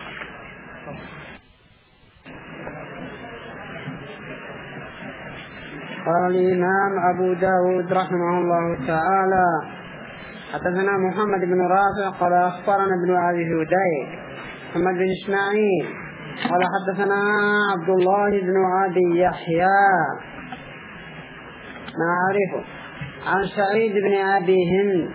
قال الإمام أبو داود رحمه الله تعالى: حدثنا محمد بن رافع قال أخبرنا ابن أبي هديك محمد بن إسماعيل قال حدثنا عبد الله بن أبي يحيى ما أعرفه عن سعيد بن أبي هند.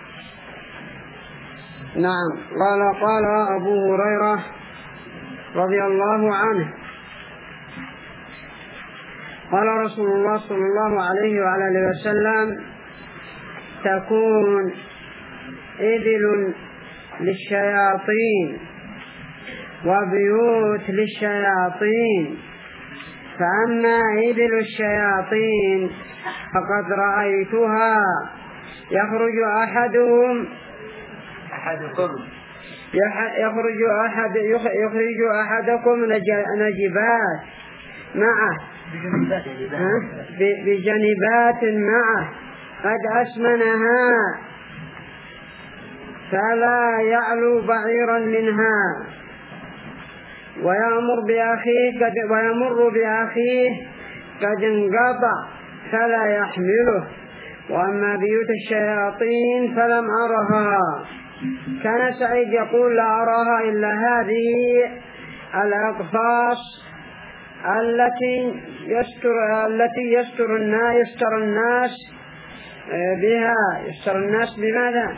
نعم. قال قال أبو هريرة رضي الله عنه: قال رسول الله صلى الله عليه وعلى آله وسلم: تكون إبل للشياطين وبيوت للشياطين، فأما إبل الشياطين فقد رأيتها يخرج أحدهم أحدكم يخرج أحد يخرج أحدكم نجبات معه بجنبات معه قد أسمنها فلا يعلو بعيرا منها، ويأمر بأخيه قد ويمر بأخيه قد انقطع فلا يحمله. وأما بيوت الشياطين فلم أرها. كان سعيد يقول: لا أراها إلا هذه الأقفاص التي يستر التي يستر الناس يستر الناس بها. يستر الناس بماذا؟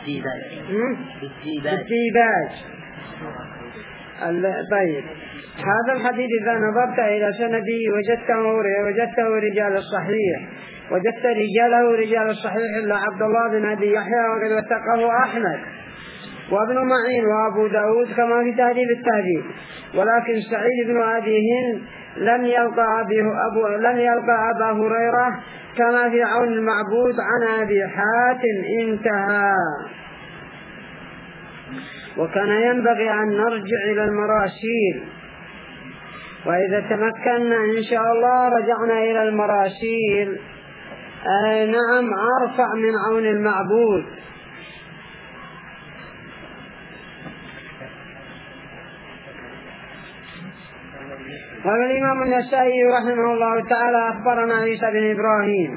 بالديباج. طيب، هذا الحديث إذا نظرت إلى سنده وجدته وجدته رجال الصحيح، وجدت رجاله رجال الصحيح إلا عبد الله بن أبي يحيى وقد وثقه أحمد. وابن معين وأبو داود كما في تهذيب التهذيب. ولكن سعيد بن أبي هند لم يلقى أبو لم يلقى أبا هريرة كما في عون المعبود عن أبي حاتم. انتهى. وكان ينبغي أن نرجع إلى المراسيل، وإذا تمكنا إن شاء الله رجعنا إلى المراسيل. آه نعم، أرفع من عون المعبود. قال الإمام النسائي رحمه الله تعالى أخبرنا عيسى بن إبراهيم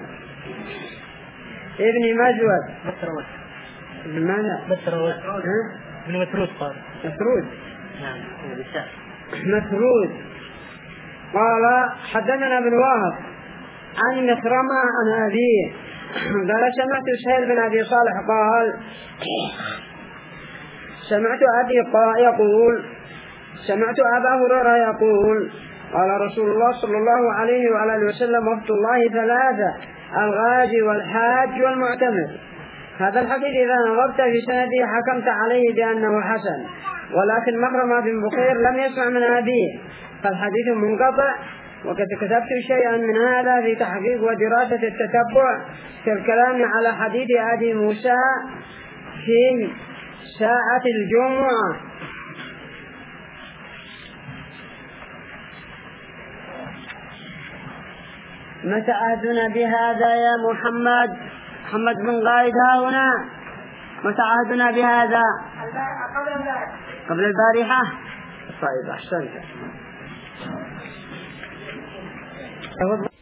ابن مزود ابن ماذا؟ مسرود ابن مسرود قال مسرود نعم مسرود قال حدثنا ابن وهب عن مخرمة عن أبيه قال سمعت سهيل بن أبي صالح قال سمعت أبي يقول سمعت أبا هريرة يقول قال رسول الله صلى الله عليه وعلى وسلم وفد الله ثلاثة: الغازي والحاج والمعتمر. هذا الحديث إذا نظرت في سنده حكمت عليه بأنه حسن، ولكن مخرمة بن بخير لم يسمع من أبيه فالحديث منقطع. وقد كتبت شيئا من هذا في تحقيق ودراسة التتبع في الكلام على حديث أبي موسى في ساعة الجمعة. متى عهدنا بهذا يا محمد؟ محمد بن قائد ها هنا. متى عهدنا بهذا؟ قبل البارحة. قبل البارحة. طيب أحسنت.